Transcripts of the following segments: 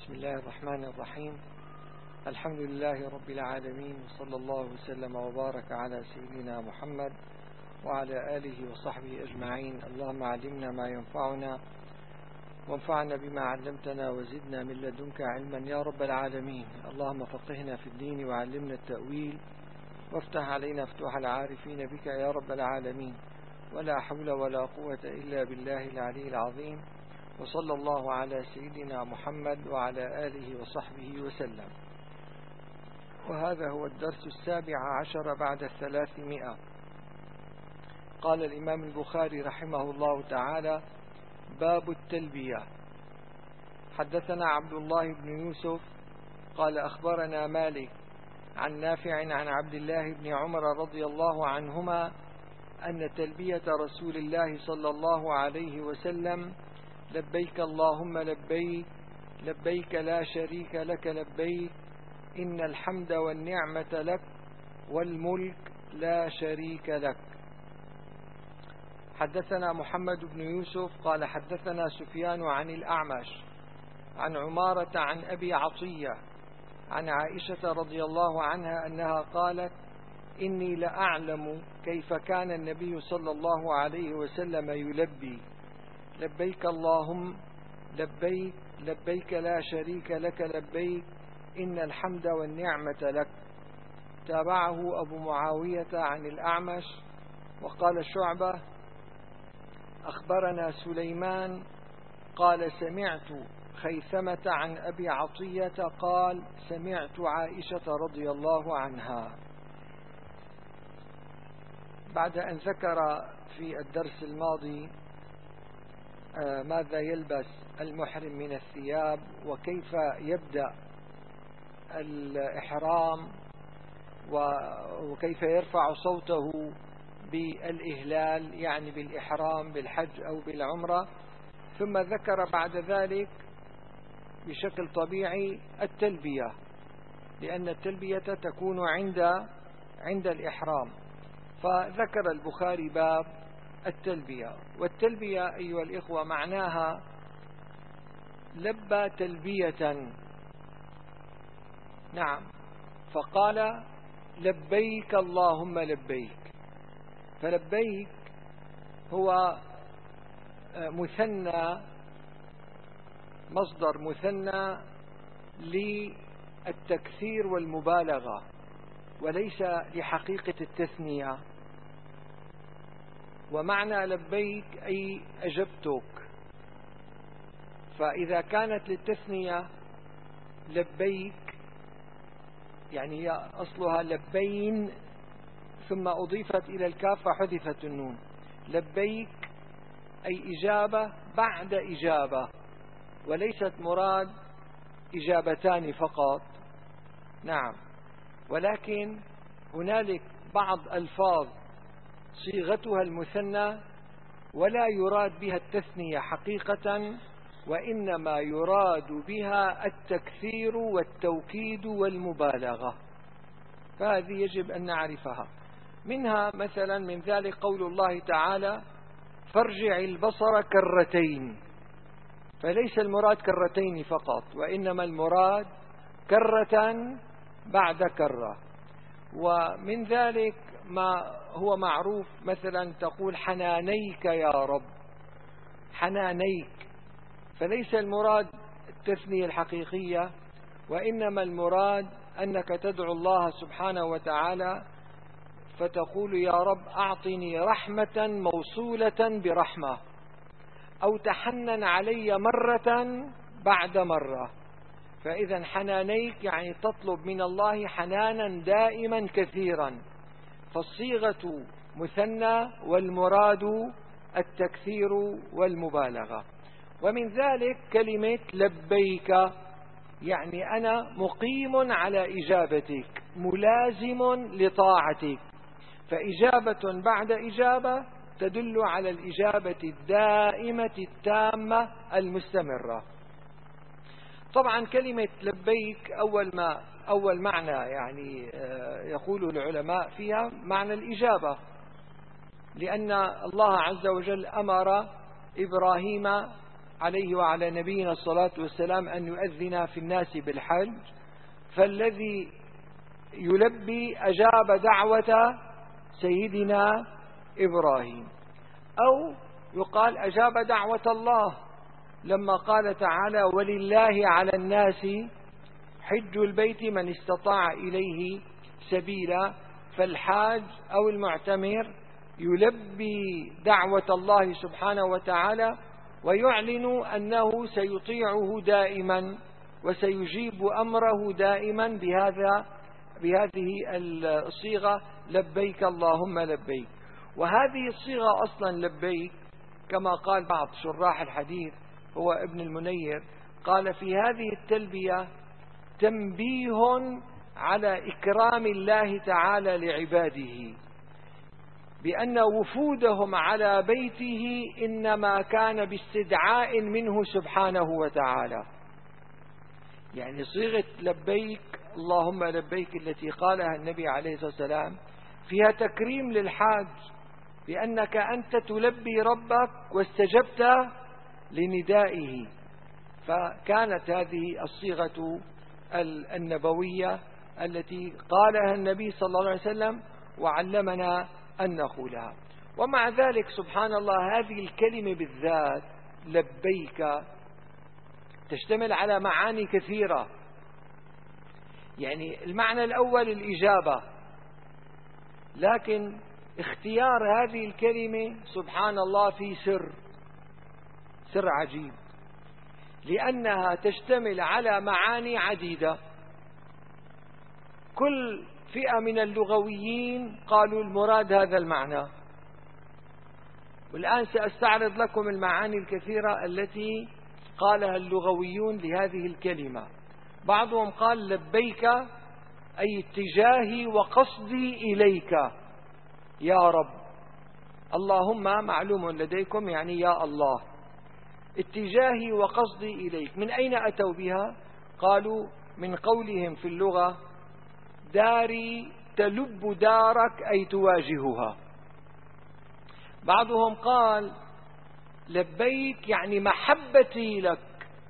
بسم الله الرحمن الرحيم. الحمد لله رب العالمين، وصلى الله وسلم وبارك على سيدنا محمد وعلى آله وصحبه أجمعين. اللهم علمنا ما ينفعنا وانفعنا بما علمتنا وزدنا من لدنك علما يا رب العالمين. اللهم فقهنا في الدين وعلمنا التأويل وافتح علينا فتوح العارفين بك يا رب العالمين. ولا حول ولا قوة إلا بالله العلي العظيم. وصلى الله على سيدنا محمد وعلى آله وصحبه وسلم. وهذا هو الدرس 17 بعد 300. قال الإمام البخاري رحمه الله تعالى: باب التلبية. حدثنا عبد الله بن يوسف قال أخبرنا مالك عن نافع عن عبد الله بن عمر رضي الله عنهما أن تلبية رسول الله صلى الله عليه وسلم: لبيك اللهم لبيك، لبيك لا شريك لك لبيك، إن الحمد والنعمة لك والملك لا شريك لك. حدثنا محمد بن يوسف قال حدثنا سفيان عن الأعمش عن عمارة عن أبي عطية عن عائشة رضي الله عنها أنها قالت: إني لأعلم كيف كان النبي صلى الله عليه وسلم يلبي: لبيك اللهم لبيك، لبيك لا شريك لك لبيك، إن الحمد والنعمة لك. تابعه أبو معاوية عن الأعمش. وقال شعبة: أخبرنا سليمان قال سمعت خيثمة عن أبي عطية قال سمعت عائشة رضي الله عنها. بعد أن ذكر في الدرس الماضي ماذا يلبس المحرم من الثياب وكيف يبدأ الإحرام وكيف يرفع صوته بالإهلال، يعني بالإحرام بالحج أو بالعمرة، ثم ذكر بعد ذلك بشكل طبيعي التلبية، لأن التلبية تكون عند الإحرام. فذكر البخاري باب التلبية. والتلبية أيها الإخوة معناها لبى تلبية، نعم، فقال لبيك اللهم لبيك. فلبيك هو مثنى، مصدر مثنى للتكثير والمبالغة وليس لحقيقة التثنية. ومعنى لبيك أي أجبتك. فإذا كانت للتثنية لبيك يعني هي أصلها لبين ثم أضيفت إلى الكاف فحذفت النون. لبيك أي إجابة بعد إجابة، وليست مراد إجابتان فقط، نعم، ولكن هنالك بعض ألفاظ صيغتها المثنى ولا يراد بها التثنية حقيقة، وإنما يراد بها التكثير والتوكيد والمبالغة، فهذه يجب أن نعرفها. منها مثلا من ذلك قول الله تعالى: فارجع البصر كرتين. فليس المراد كرتين فقط، وإنما المراد كرة بعد كرة. ومن ذلك ما هو معروف، مثلا تقول حنانيك يا رب، حنانيك، فليس المراد التثنية الحقيقية، وإنما المراد أنك تدعو الله سبحانه وتعالى فتقول: يا رب أعطني رحمة موصولة برحمة، أو تحنن علي مرة بعد مرة. فإذا حنانيك يعني تطلب من الله حنانا دائما كثيرا، فالصيغة مثنى والمراد التكثير والمبالغة. ومن ذلك كلمة لبيك، يعني أنا مقيم على إجابتك، ملازم لطاعتك. فإجابة بعد إجابة تدل على الإجابة الدائمة التامة المستمرة. طبعا كلمة لبيك أول معنى يعني يقول العلماء فيها معنى الإجابة، لأن الله عز وجل أمر إبراهيم عليه وعلى نبينا الصلاة والسلام أن يؤذن في الناس بالحج، فالذي يلبي أجاب دعوة سيدنا إبراهيم، أو يقال أجاب دعوة الله لما قال تعالى ولله على الناس حج البيت من استطاع إليه سبيلا. فالحاج أو المعتمر يلبي دعوة الله سبحانه وتعالى ويعلن أنه سيطيعه دائما وسيجيب أمره دائما بهذه الصيغة لبيك اللهم لبيك. وهذه الصيغة أصلا لبيك كما قال بعض شراح الحديث هو ابن المنير، قال في هذه التلبية تنبيه على إكرام الله تعالى لعباده، بأن وفودهم على بيته إنما كان باستدعاء منه سبحانه وتعالى. يعني صيغة لبيك اللهم لبيك التي قالها النبي عليه الصلاة والسلام فيها تكريم للحاج، بأنك أنت تلبي ربك واستجبت لندائه. فكانت هذه الصيغة النبوية التي قالها النبي صلى الله عليه وسلم وعلمنا أن نقولها. ومع ذلك سبحان الله هذه الكلمة بالذات لبيك تشتمل على معاني كثيرة. يعني المعنى الأول الإجابة، لكن اختيار هذه الكلمة سبحان الله في سر عجيب، لأنها تشتمل على معاني عديدة. كل فئة من اللغويين قالوا المراد هذا المعنى، والآن سأستعرض لكم المعاني الكثيرة التي قالها اللغويون لهذه الكلمة. بعضهم قال لبيك أي اتجاهي وقصدي إليك يا رب، اللهم معلوم لديكم يعني يا الله، اتجاهي وقصدي إليك. من أين أتوا بها؟ قالوا من قولهم في اللغة داري تلب دارك أي تواجهها. بعضهم قال لبيك يعني محبتي لك.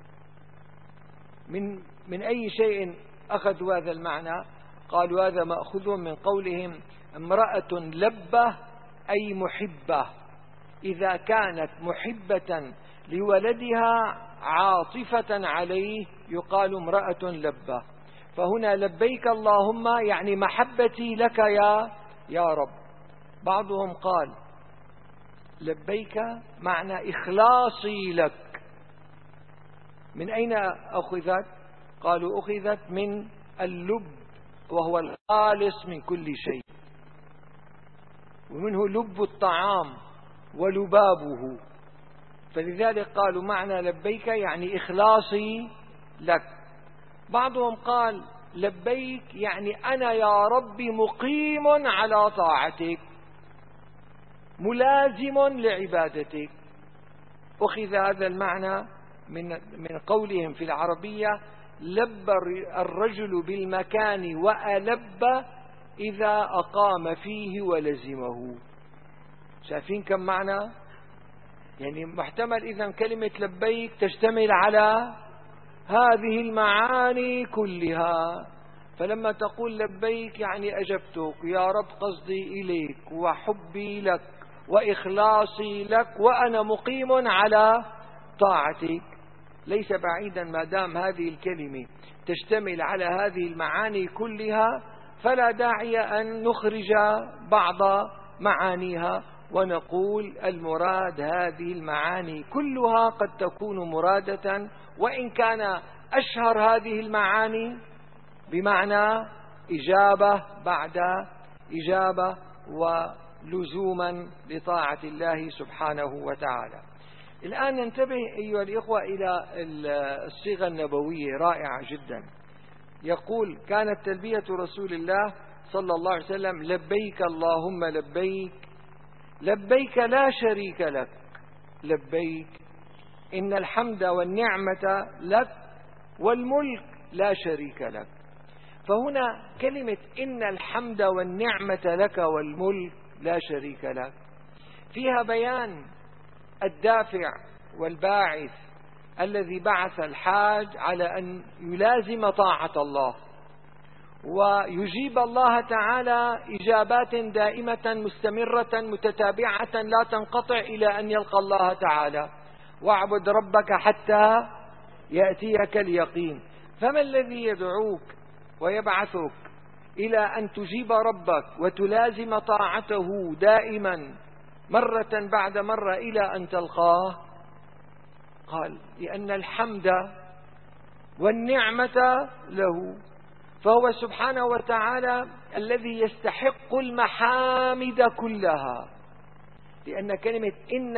من أي شيء أخذوا هذا المعنى؟ قالوا هذا مأخوذ من قولهم امرأة لبة أي محبة، إذا كانت محبة لولدها عاطفة عليه يقال امرأة لبة. فهنا لبيك اللهم يعني محبتي لك يا رب. بعضهم قال لبيك معنى إخلاصي لك. من أين أخذت؟ قالوا أخذت من اللب وهو الخالص من كل شيء، ومنه لب الطعام ولبابه، فلذلك قالوا معنى لبيك يعني إخلاصي لك. بعضهم قال لبيك يعني أنا يا رب مقيم على طاعتك ملازم لعبادتك. أخذ هذا المعنى من قولهم في العربية لب الرجل بالمكان وألب إذا أقام فيه ولزمه. شايفين كم معنى؟ يعني محتمل إذن كلمة لبيك تشتمل على هذه المعاني كلها. فلما تقول لبيك يعني أجبتك يا رب، قصدي إليك وحبي لك وإخلاصي لك وأنا مقيم على طاعتك. ليس بعيدا ما دام هذه الكلمة تشتمل على هذه المعاني كلها، فلا داعي أن نخرج بعض معانيها ونقول المراد هذه المعاني كلها قد تكون مرادة، وإن كان أشهر هذه المعاني بمعنى إجابة بعد إجابة ولزوما لطاعة الله سبحانه وتعالى. الآن ننتبه أيها الإخوة إلى الصيغة النبوية رائعة جدا. يقول كانت تلبية رسول الله صلى الله عليه وسلم لبيك اللهم لبيك، لبيك لا شريك لك، لبيك إن الحمد والنعمة لك والملك لا شريك لك. فهنا كلمة إن الحمد والنعمة لك والملك لا شريك لك فيها بيان الدافع والباعث الذي بعث الحاج على أن يلازم طاعة الله ويجيب الله تعالى إجابات دائمة مستمرة متتابعة لا تنقطع إلى أن يلقى الله تعالى. واعبد ربك حتى يأتيك اليقين. فما الذي يدعوك ويبعثك إلى أن تجيب ربك وتلازم طاعته دائما مرة بعد مرة إلى أن تلقاه؟ قال: لأن الحمد والنعمة له، فهو سبحانه وتعالى الذي يستحق المحامد كلها. لأن كلمة إن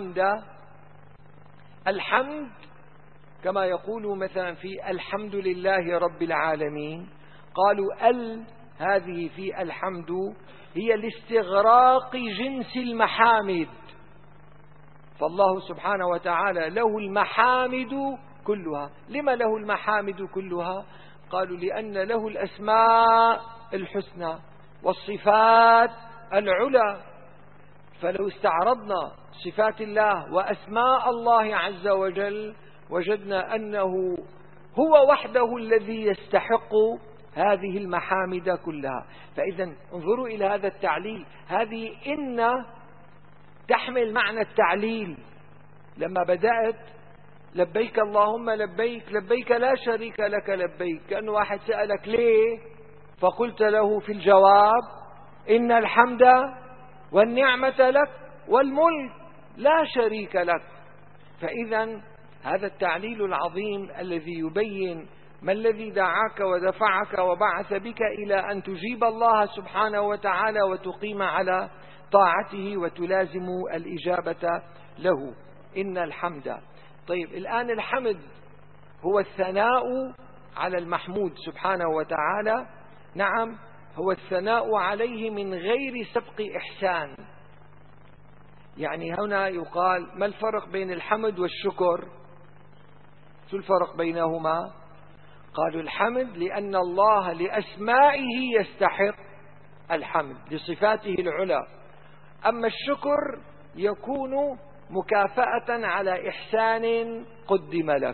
الحمد كما يقول مثلا في الحمد لله رب العالمين، قالوا هذه في الحمد هي لاستغراق جنس المحامد، فالله سبحانه وتعالى له المحامد كلها. لما له المحامد كلها؟ قالوا: لأن له الأسماء الحسنى والصفات العلى. فلو استعرضنا صفات الله وأسماء الله عز وجل وجدنا أنه هو وحده الذي يستحق هذه المحامد كلها. فإذا انظروا إلى هذا التعليل، هذه إن تحمل معنى التعليل. لما بدأت لبيك اللهم لبيك، لبيك لا شريك لك لبيك، كأن واحد سألك ليه، فقلت له في الجواب: إن الحمد والنعمة لك والملك لا شريك لك. فإذا هذا التعليل العظيم الذي يبين ما الذي دعاك ودفعك وبعث بك إلى أن تجيب الله سبحانه وتعالى وتقيم على طاعته وتلازم الإجابة له. إن الحمد. طيب، الآن الحمد هو الثناء على المحمود سبحانه وتعالى. نعم، هو الثناء عليه من غير سبق إحسان. يعني هنا يقال: ما الفرق بين الحمد والشكر؟ شو الفرق بينهما؟ قالوا: الحمد لأن الله لأسمائه يستحق الحمد لصفاته العلى، أما الشكر يكون مكافأة على إحسان قدم لك.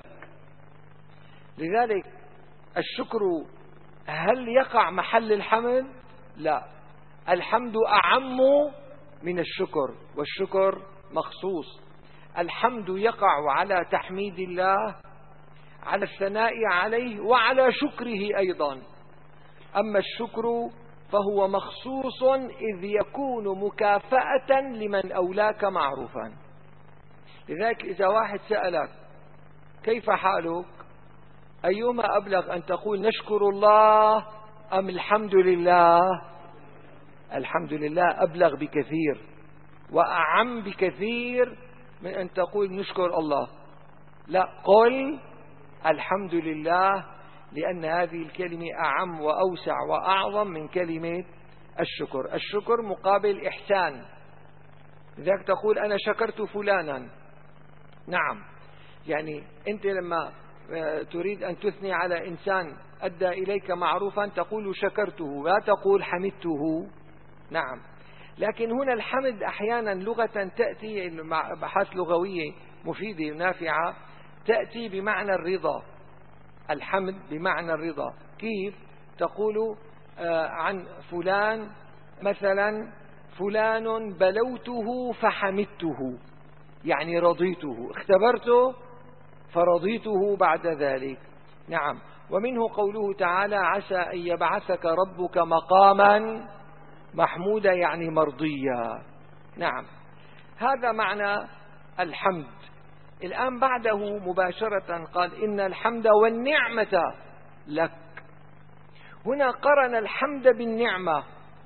لذلك الشكر هل يقع محل الحمد؟ لا، الحمد أعم من الشكر، والشكر مخصوص. الحمد يقع على تحميد الله، على الثناء عليه، وعلى شكره أيضا. أما الشكر فهو مخصوص إذ يكون مكافأة لمن أولاك معروفا. لذلك إذا واحد سألك: كيف حالك؟ أيما أبلغ، أن تقول نشكر الله أم الحمد لله؟ الحمد لله أبلغ بكثير وأعم بكثير من أن تقول نشكر الله. لا، قل الحمد لله، لأن هذه الكلمة أعم وأوسع وأعظم من كلمة الشكر. الشكر مقابل إحسان. لذلك تقول أنا شكرت فلانا. نعم، يعني أنت لما تريد أن تثني على إنسان أدى إليك معروفا تقول شكرته، لا تقول حمدته. نعم، لكن هنا الحمد أحيانا لغة تأتي مع بحث لغوية مفيدة ونافعة، تأتي بمعنى الرضا. الحمد بمعنى الرضا. كيف؟ تقول عن فلان مثلا: فلان بلوته فحمدته، يعني رضيته، اختبرته فرضيته بعد ذلك. نعم، ومنه قوله تعالى: عسى أن يبعثك ربك مقاما محمودا، يعني مرضيا. نعم، هذا معنى الحمد. الآن بعده مباشرة قال: إن الحمد والنعمة لك. هنا قرن الحمد بالنعمة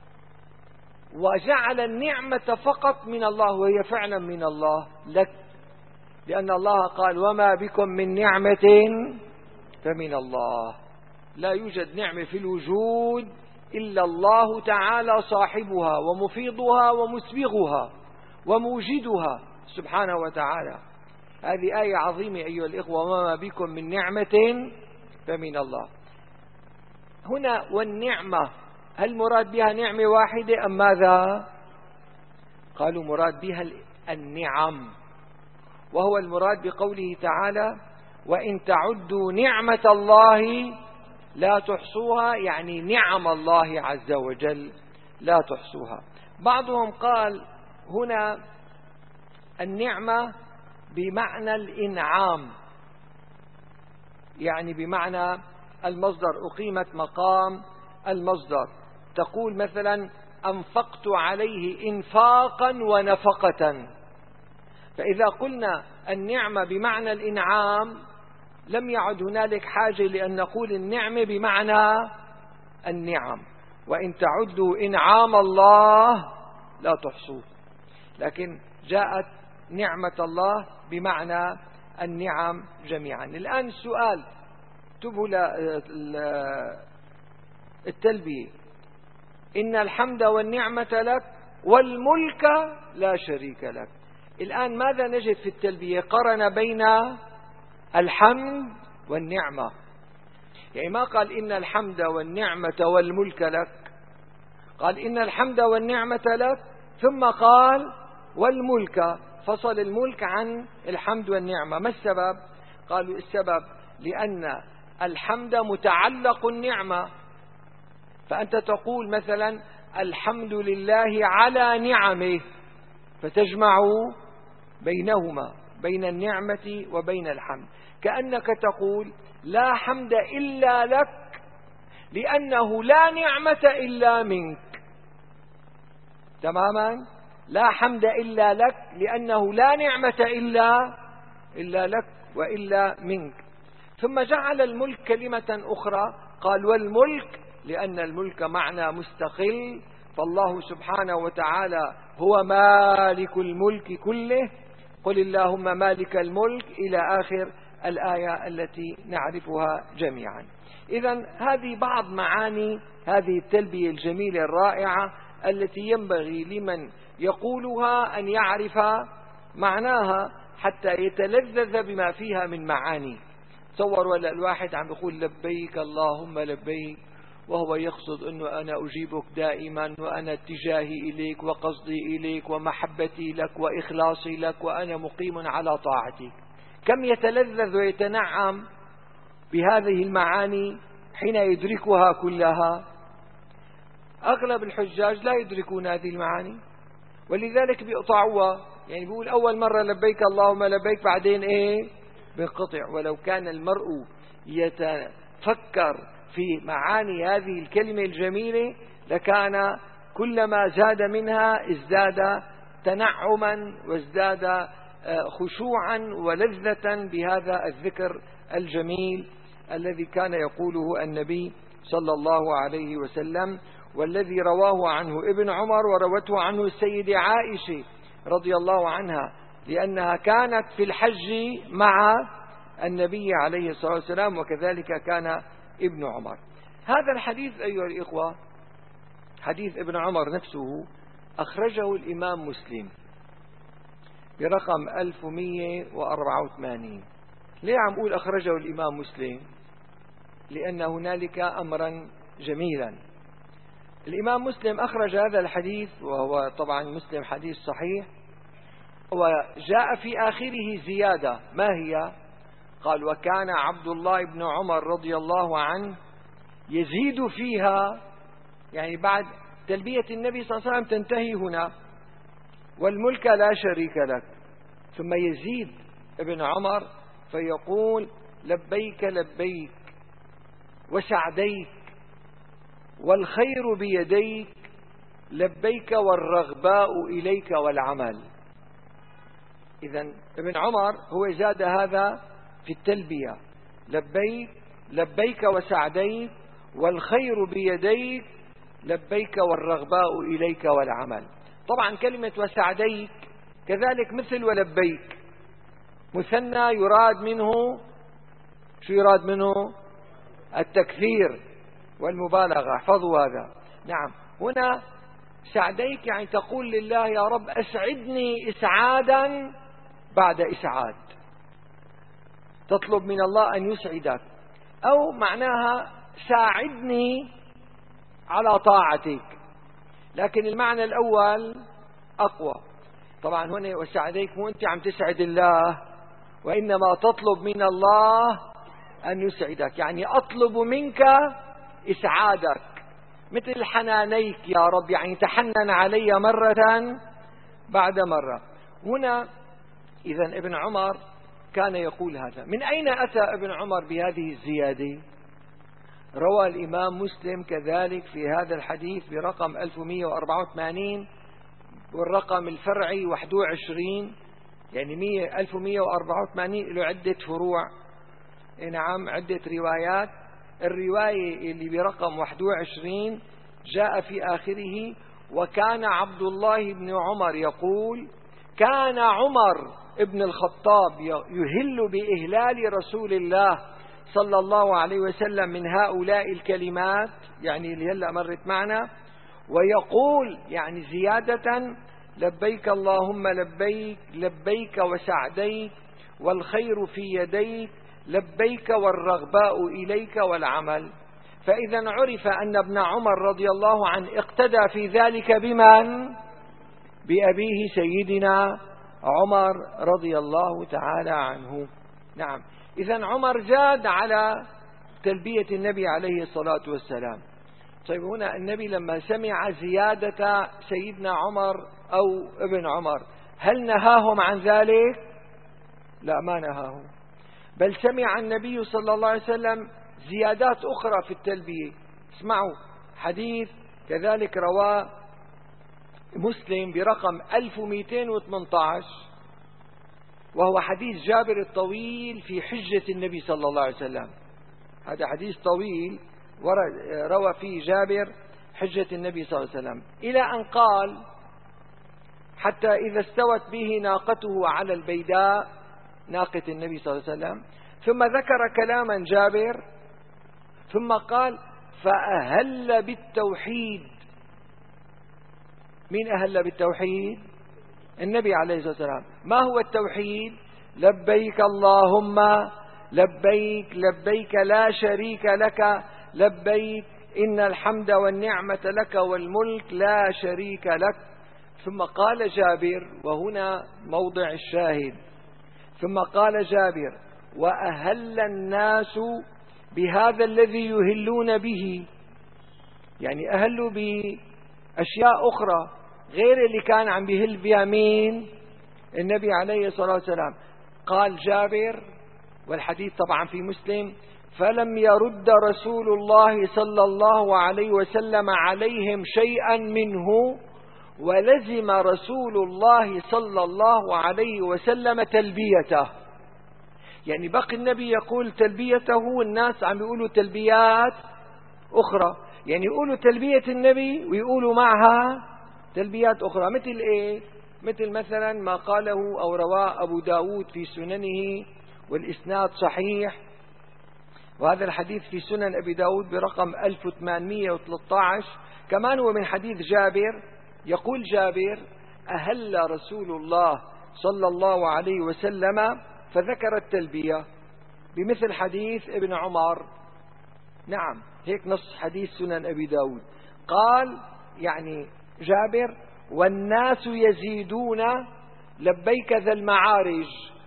وجعل النعمة فقط من الله، وهي فعلا من الله لك، لأن الله قال: وما بكم من نعمة فمن الله. لا يوجد نعمة في الوجود إلا الله تعالى صاحبها ومفيضها ومسبغها وموجدها سبحانه وتعالى. هذه آية عظيمة أيها الإخوة: وما بكم من نعمة فمن الله. هنا والنعمة، هل مراد بها نعمة واحدة أم ماذا؟ قالوا مراد بها النعم. وهو المراد بقوله تعالى: وإن تعدوا نعمة الله لا تحصوها، يعني نعم الله عز وجل لا تحصوها. بعضهم قال هنا النعمة بمعنى الإنعام، يعني بمعنى المصدر، أقيمت مقام المصدر. تقول مثلا: أنفقت عليه إنفاقا ونفقة. فإذا قلنا النعمة بمعنى الإنعام لم يعد هنالك حاجة لأن نقول النعمة بمعنى النعم، وإن تعدوا إنعام الله لا تحصوه. لكن جاءت نعمة الله بمعنى النعم جميعا. الآن السؤال، انتبهوا التلبية: إن الحمد والنعمة لك والملك لا شريك لك. الآن ماذا نجد في التلبية؟ قرن بين الحمد والنعمة، يعني ما قال إن الحمد والنعمة والملك لك، قال إن الحمد والنعمة لك ثم قال والملك، فصل الملك عن الحمد والنعمة. ما السبب؟ قالوا السبب لأن الحمد متعلق النعمة، فأنت تقول مثلا الحمد لله على نعمه، فتجمع بينهما، بين النعمة وبين الحمد، كأنك تقول لا حمد إلا لك لأنه لا نعمة إلا منك. تماما، لا حمد إلا لك لأنه لا نعمة إلا لك وإلا منك. ثم جعل الملك كلمة أخرى، قال والملك، لأن الملك معنى مستقل، فالله سبحانه وتعالى هو مالك الملك كله، قل اللهم مالك الملك إلى آخر الآية التي نعرفها جميعا. إذن هذه بعض معاني هذه التلبية الجميلة الرائعة التي ينبغي لمن يقولها أن يعرف معناها حتى يتلذذ بما فيها من معاني. تصور ولا الواحد عم يقول لبيك اللهم لبيك، وهو يقصد أنه أنا أجيبك دائما، وأنا اتجاهي إليك وقصدي إليك ومحبتي لك وإخلاصي لك، وأنا مقيم على طاعتك. كم يتلذذ ويتنعم بهذه المعاني حين يدركها كلها. أغلب الحجاج لا يدركون هذه المعاني، ولذلك بيقطعوها، يعني بيقول أول مرة لبيك اللهم لبيك، بعدين بينقطع. ولو كان المرء يتفكر في معاني هذه الكلمة الجميلة لكان كلما زاد منها ازداد تنعما وازداد خشوعا ولذة بهذا الذكر الجميل الذي كان يقوله النبي صلى الله عليه وسلم، والذي رواه عنه ابن عمر وروته عنه السيدة عائشة رضي الله عنها، لأنها كانت في الحج مع النبي عليه الصلاة والسلام، وكذلك كان ابن عمر. هذا الحديث أيها الإخوة، حديث ابن عمر نفسه، أخرجه الإمام مسلم برقم 1184. ليه عم أقول أخرجه الإمام مسلم؟ لأن هنالك أمرا جميلا. الإمام مسلم أخرج هذا الحديث، وهو طبعا مسلم حديث صحيح، وجاء في آخره زيادة. ما هي؟ قال: وكان عبد الله بن عمر رضي الله عنه يزيد فيها، يعني بعد تلبية النبي صلى الله عليه وسلم تنتهي هنا، والملك لا شريك لك، ثم يزيد ابن عمر فيقول: لبيك لبيك وسعديك والخير بيديك، لبيك والرغباء إليك والعمل. إذن ابن عمر هو زاد هذا في التلبية: لبيك لبيك وسعديك والخير بيديك، لبيك والرغباء إليك والعمل. طبعا كلمة وسعديك كذلك مثل ولبيك، مثنى يراد منه، شو يراد منه؟ التكثير والمبالغة، احفظوا هذا. نعم، هنا سعديك يعني تقول لله: يا رب أسعدني إسعادا بعد إسعاد، تطلب من الله أن يسعدك، أو معناها ساعدني على طاعتك، لكن المعنى الأول أقوى. طبعا هنا وسعديك مو أنت عم تسعد الله، وإنما تطلب من الله أن يسعدك، يعني أطلب منك إسعادك مثل حنانيك يا رب، يعني تحنن علي مرة بعد مرة. هنا إذن ابن عمر كان يقول هذا. من أين أتى ابن عمر بهذه الزيادة؟ روى الإمام مسلم كذلك في هذا الحديث برقم 1184 والرقم الفرعي 21، يعني 1184 له عدة فروع، نعم عدة روايات. الرواية اللي برقم 21 جاء في آخره: وكان عبد الله بن عمر يقول: كان عمر ابن الخطاب يهل بإهلال رسول الله صلى الله عليه وسلم من هؤلاء الكلمات، يعني اللي هلأ مرت معنا، ويقول يعني زيادة: لبيك اللهم لبيك، لبيك وسعديك، والخير في يديك، لبيك والرغباء إليك والعمل. فإذا عرف أن ابن عمر رضي الله عنه اقتدى في ذلك بمن؟ بأبيه سيدنا عمر رضي الله تعالى عنه. نعم، إذن عمر زاد على تلبية النبي عليه الصلاة والسلام. طيب هنا النبي لما سمع زيادة سيدنا عمر أو ابن عمر هل نهاهم عن ذلك؟ لا، ما نهاهم، بل سمع النبي صلى الله عليه وسلم زيادات أخرى في التلبية. اسمعوا حديث كذلك رواه مسلم برقم 1218، وهو حديث جابر الطويل في حجة النبي صلى الله عليه وسلم. هذا حديث طويل روى فيه جابر حجة النبي صلى الله عليه وسلم، إلى أن قال: حتى إذا استوت به ناقته على البيداء، ناقة النبي صلى الله عليه وسلم، ثم ذكر كلاما جابر، ثم قال: فأهل بالتوحيد. مين أهل بالتوحيد؟ النبي عليه الصلاة والسلام. ما هو التوحيد؟ لبيك اللهم لبيك، لبيك لا شريك لك لبيك، إن الحمد والنعمة لك والملك لا شريك لك. ثم قال جابر، وهنا موضع الشاهد، ثم قال جابر: وأهل الناس بهذا الذي يهلون به، يعني أهلوا بأشياء أخرى غير اللي كان عم بيهل بها مين؟ النبي عليه الصلاة والسلام. قال جابر، والحديث طبعا في مسلم: فلم يرد رسول الله صلى الله عليه وسلم عليهم شيئا منه، ولزم رسول الله صلى الله عليه وسلم تلبيته. يعني بقي النبي يقول تلبيته والناس عم يقولوا تلبيات أخرى، يعني يقولوا تلبية النبي ويقولوا معها تلبيات أخرى. مثل إيه؟ مثل مثلا ما قاله أو رواه أبو داود في سننه والإسناد صحيح، وهذا الحديث في سنن أبي داود برقم 1813، كمان هو من حديث جابر. يقول جابر: أهل رسول الله صلى الله عليه وسلم، فذكر التلبية بمثل حديث ابن عمر. نعم، هيك نص حديث سنن أبي داود. قال يعني جابر: والناس يزيدون لبيك ذا المعارج،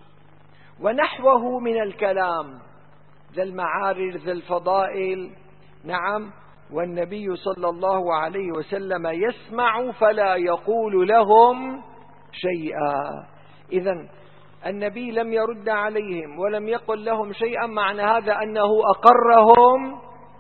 ونحوه من الكلام، ذا المعارج ذا الفضائل. نعم، والنبي صلى الله عليه وسلم يسمع فلا يقول لهم شيئا. إذن النبي لم يرد عليهم ولم يقل لهم شيئا، معنى هذا أنه أقرهم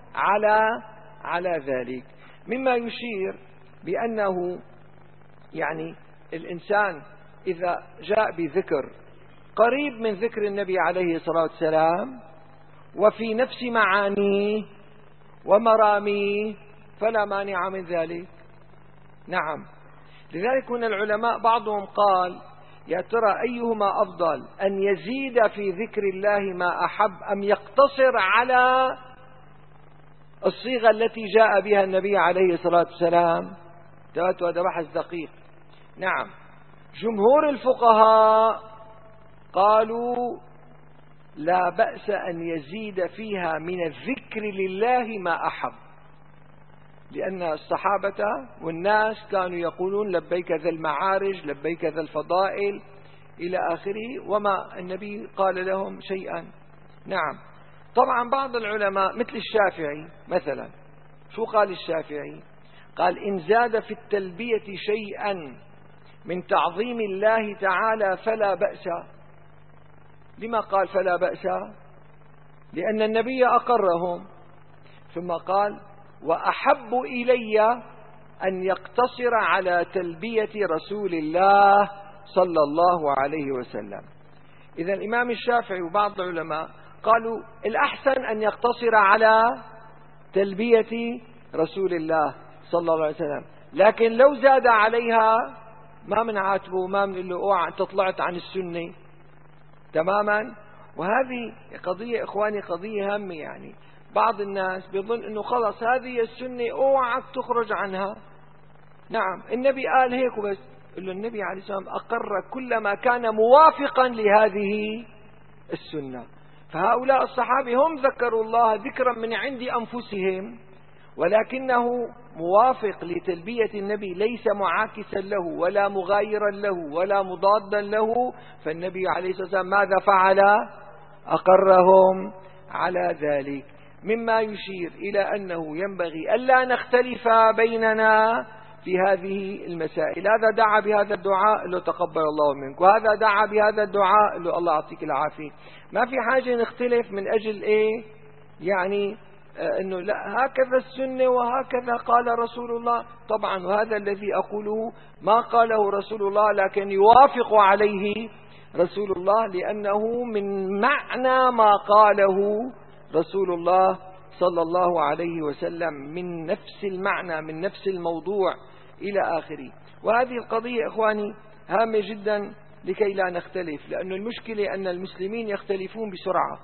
على ذلك، مما يشير بأنه يعني الإنسان إذا جاء بذكر قريب من ذكر النبي عليه الصلاة والسلام وفي نفس معانيه ومراميه فلا مانع من ذلك. نعم، لذلك هنا العلماء بعضهم قال: يا ترى أيهما أفضل، أن يزيد في ذكر الله ما أحب أم يقتصر على الصيغة التي جاء بها النبي عليه الصلاة والسلام؟ هذا بحث دقيق. نعم، جمهور الفقهاء قالوا لا بأس أن يزيد فيها من الذكر لله ما أحب، لأن الصحابة والناس كانوا يقولون لبيك ذا المعارج، لبيك ذا الفضائل إلى آخره، وما النبي قال لهم شيئا. نعم. طبعا بعض العلماء مثل الشافعي مثلا، شو قال الشافعي؟ قال إن زاد في التلبية شيئا من تعظيم الله تعالى فلا بأس. لما قال فلا بأس؟ لأن النبي أقرهم. ثم قال وأحب إلي أن يقتصر على تلبية رسول الله صلى الله عليه وسلم. إذا الإمام الشافعي وبعض العلماء قالوا الأحسن أن يقتصر على تلبية رسول الله صلى الله عليه وسلم، لكن لو زاد عليها ما منعاتبه، ما من له اوعى انت طلعت عن السنة تماما. وهذه قضية إخواني قضية هامة. يعني بعض الناس بيظن انه خلص هذه السنة اوعك تخرج عنها. نعم النبي قال هيك وبس. قل له النبي عليه الصلاة والسلام أقر كل ما كان موافقا لهذه السنة. فهؤلاء الصحابة هم ذكروا الله ذكرا من عند أنفسهم، ولكنه موافق لتلبية النبي، ليس معاكسا له ولا مغايرا له ولا مضادا له. فالنبي عليه الصلاة والسلام ماذا فعل؟ أقرهم على ذلك، مما يشير إلى أنه ينبغي ألا نختلف بيننا في هذه المسائل. هذا دعا بهذا الدعاء له تقبل الله منك، وهذا دعا بهذا الدعاء له الله يعطيك العافية. ما في حاجة نختلف من أجل إيه يعني أنه لا هكذا السنة وهكذا قال رسول الله. طبعا وهذا الذي أقوله ما قاله رسول الله، لكن يوافق عليه رسول الله، لأنه من معنى ما قاله رسول الله صلى الله عليه وسلم، من نفس المعنى من نفس الموضوع إلى آخره. وهذه القضية إخواني هامة جدا لكي لا نختلف، لأن المشكلة أن المسلمين يختلفون بسرعة.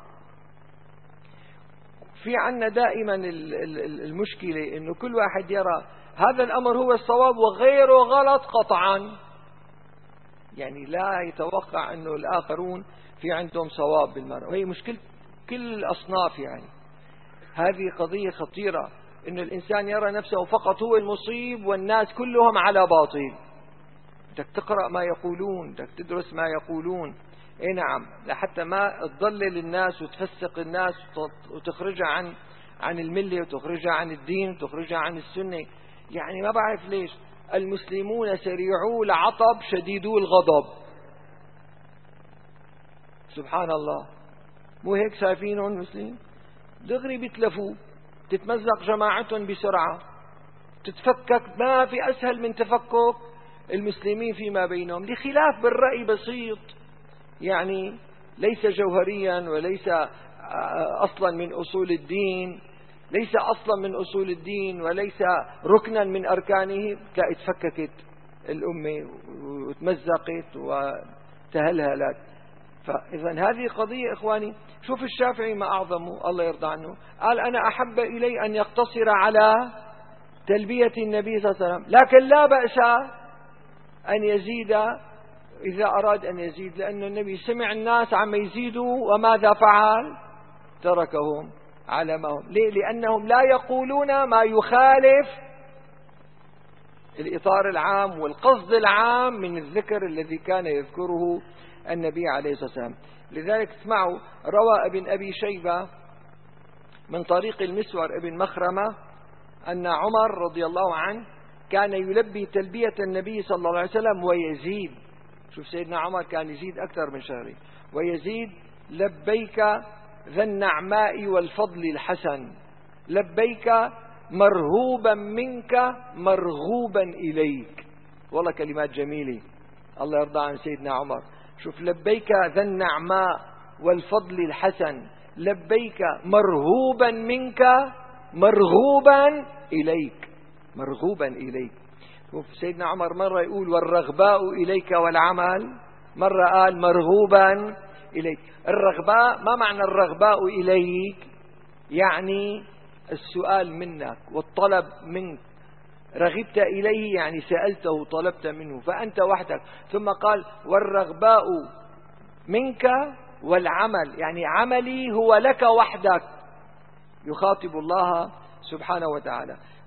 في عنا دائما المشكلة أنه كل واحد يرى هذا الأمر هو الصواب وغيره غلط قطعا، يعني لا يتوقع أنه الآخرون في عندهم صواب بالمرة. وهي مشكلة كل الأصناف. يعني هذه قضية خطيرة، أن الإنسان يرى نفسه فقط هو المصيب والناس كلهم على باطل. بدك تقرأ ما يقولون، بدك تدرس ما يقولون. اي نعم، لحتى ما تضلل الناس وتفسق الناس وتخرجها عن الملة وتخرجها عن الدين وتخرجها عن السنة. يعني ما بعرف ليش المسلمون سريعو العطب شديدو الغضب. سبحان الله، مو هيك شايفينهم المسلمين؟ دغري بيتلفوا، تتمزق جماعتهم بسرعة، تتفكك. ما في أسهل من تفكك المسلمين فيما بينهم لخلاف بالرأي بسيط، يعني ليس جوهريا وليس أصلا من أصول الدين، ليس أصلا من أصول الدين وليس ركنا من أركانه. اتفككت الأمة وتمزقت وتهلهلت. فإذا هذه قضية إخواني. شوف الشافعي ما أعظمه الله يرضى عنه، قال أنا أحب إلي أن يقتصر على تلبية النبي صلى الله عليه وسلم، لكن لا بأس أن يزيد إذا أراد أن يزيد، لأن النبي سمع الناس عم يزيدوا وماذا فعل؟ تركهم على ما هم. ليه؟ لأنهم لا يقولون ما يخالف الإطار العام والقصد العام من الذكر الذي كان يذكره النبي عليه الصلاة والسلام. لذلك اسمعوا، روى ابن أبي شيبة من طريق المسور ابن مخرمة أن عمر رضي الله عنه كان يلبي تلبية النبي صلى الله عليه وسلم ويزيد. شوف سيدنا عمر كان يزيد أكثر من شهرين، ويزيد لبيك ذا النعماء والفضل الحسن، لبيك مرهوبا منك مرغوبا إليك. والله كلمات جميلة، الله يرضى عن سيدنا عمر. شوف لبيك ذا النعماء والفضل الحسن، لبيك مرهوبا منك مرغوبا إليك، مرغوبا إليك. شوف سيدنا عمر مرة يقول والرغباء إليك والعمل، مرة قال مرغوبا إليك. الرغباء ما معنى الرغباء إليك؟ يعني السؤال منك والطلب منك. رغبت إليه يعني سألته طلبت منه، فأنت وحدك. ثم قال والرغباء منك والعمل، يعني عملي هو لك وحدك، يخاطب الله سبحانه وتعالى.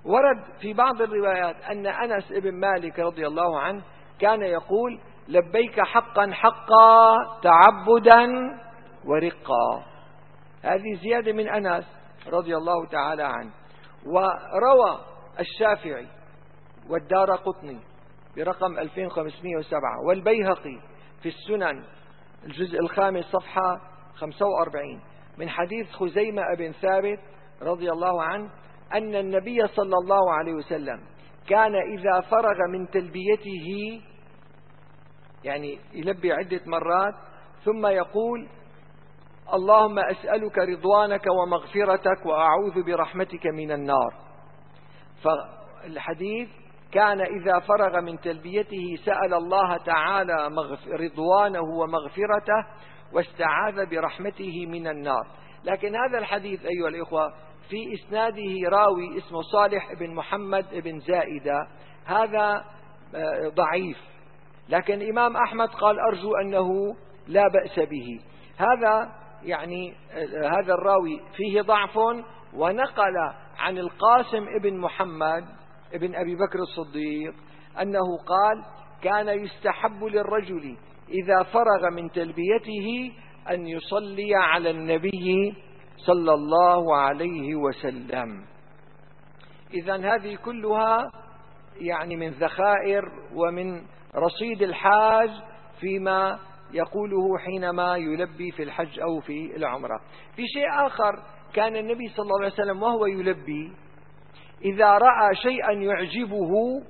ورد في بعض الروايات أن أنس بن مالك رضي الله عنه كان يقول لبيك حقا حقا تعبدا ورقا. هذه زيادة من أنس رضي الله تعالى عنه. وروى الشافعي والدارقطني برقم 2507 والبيهقي في السنن الجزء 5 صفحة 45 من حديث خزيمة بن ثابت رضي الله عنه أن النبي صلى الله عليه وسلم كان إذا فرغ من تلبيته، يعني يلبي عدة مرات، ثم يقول اللهم أسألك رضوانك ومغفرتك وأعوذ برحمتك من النار. فالحديث كان إذا فرغ من تلبيته سأل الله تعالى رضوانه ومغفرته واستعاذ برحمته من النار. لكن هذا الحديث أيها الإخوة في إسناده راوي اسمه صالح بن محمد بن زائدة، هذا ضعيف، لكن الإمام أحمد قال أرجو أنه لا بأس به. هذا يعني هذا الراوي فيه ضعف. ونقل عن القاسم ابن محمد ابن أبي بكر الصديق أنه قال كان يستحب للرجل إذا فرغ من تلبيته أن يصلي على النبي صلى الله عليه وسلم. إذن هذه كلها يعني من ذخائر ومن رصيد الحاج فيما يقوله حينما يلبي في الحج أو في العمرة. في شيء آخر، كان النبي صلى الله عليه وسلم وهو يلبي إذا رأى شيئا يعجبه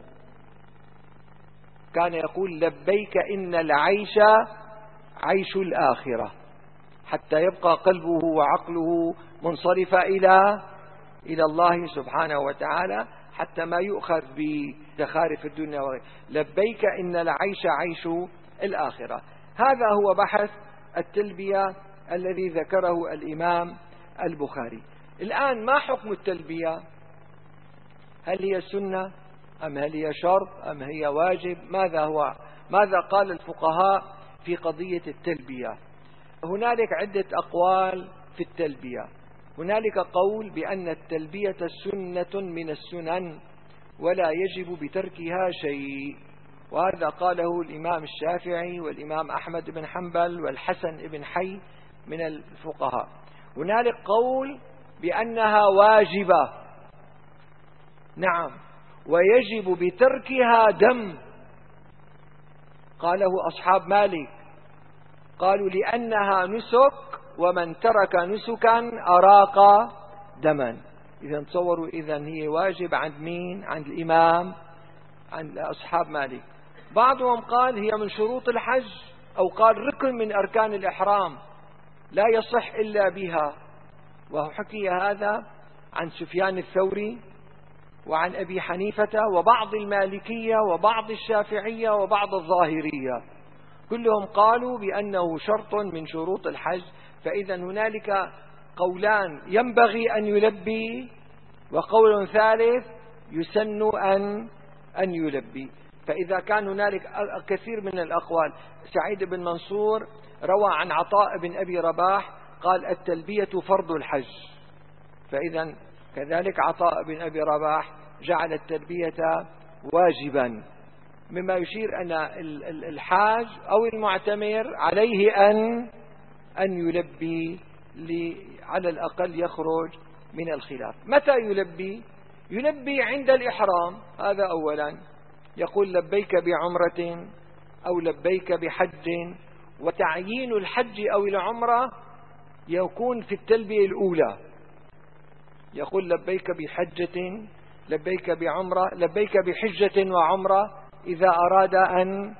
كان يقول لبيك إن العيش عيش الآخرة، حتى يبقى قلبه وعقله منصرفا إلى الله سبحانه وتعالى، حتى ما يؤخذ بزخارف الدنيا وغيره. لبيك إن العيش عيش الآخرة. هذا هو بحث التلبية الذي ذكره الإمام البخاري. الآن ما حكم التلبية؟ هل هي سنة أم هل هي شرط أم هي واجب؟ ماذا قال الفقهاء في قضية التلبية؟ هنالك عدة أقوال في التلبية. هنالك قول بأن التلبية سنة من السنن ولا يجب بتركها شيء، وهذا قاله الإمام الشافعي والإمام أحمد بن حنبل والحسن بن حي من الفقهاء. هنالك قول بأنها واجبة، نعم، ويجب بتركها دم، قاله أصحاب مالك، قالوا لأنها نسك ومن ترك نسكا أراق دما. إذا تصوروا، إذن هي واجب عند مين؟ عند الإمام، عند أصحاب مالك. بعضهم قال هي من شروط الحج، أو قال ركن من أركان الإحرام لا يصح إلا بها، وحكي هذا عن سفيان الثوري وعن أبي حنيفة وبعض المالكية وبعض الشافعية وبعض الظاهرية، كلهم قالوا بأنه شرط من شروط الحج. فإذا هنالك قولان ينبغي أن يلبي، وقول ثالث يسن أن يلبي. فإذا كان هنالك كثير من الأقوال، سعيد بن منصور روى عن عطاء بن أبي رباح قال التلبية فرض الحج، فإذا كذلك عطاء بن أبي رباح جعل التلبية واجبا، مما يشير أن الحاج أو المعتمر عليه أن يلبي على الأقل يخرج من الخلاف. متى يلبي؟ يلبي عند الإحرام، هذا أولا، يقول لبيك بعمرة أو لبيك بحج. وتعيين الحج أو العمرة يكون في التلبية الأولى، يقول لبيك بحجة، لبيك بعمرة، لبيك بحجة وعمرة، إذا أراد أن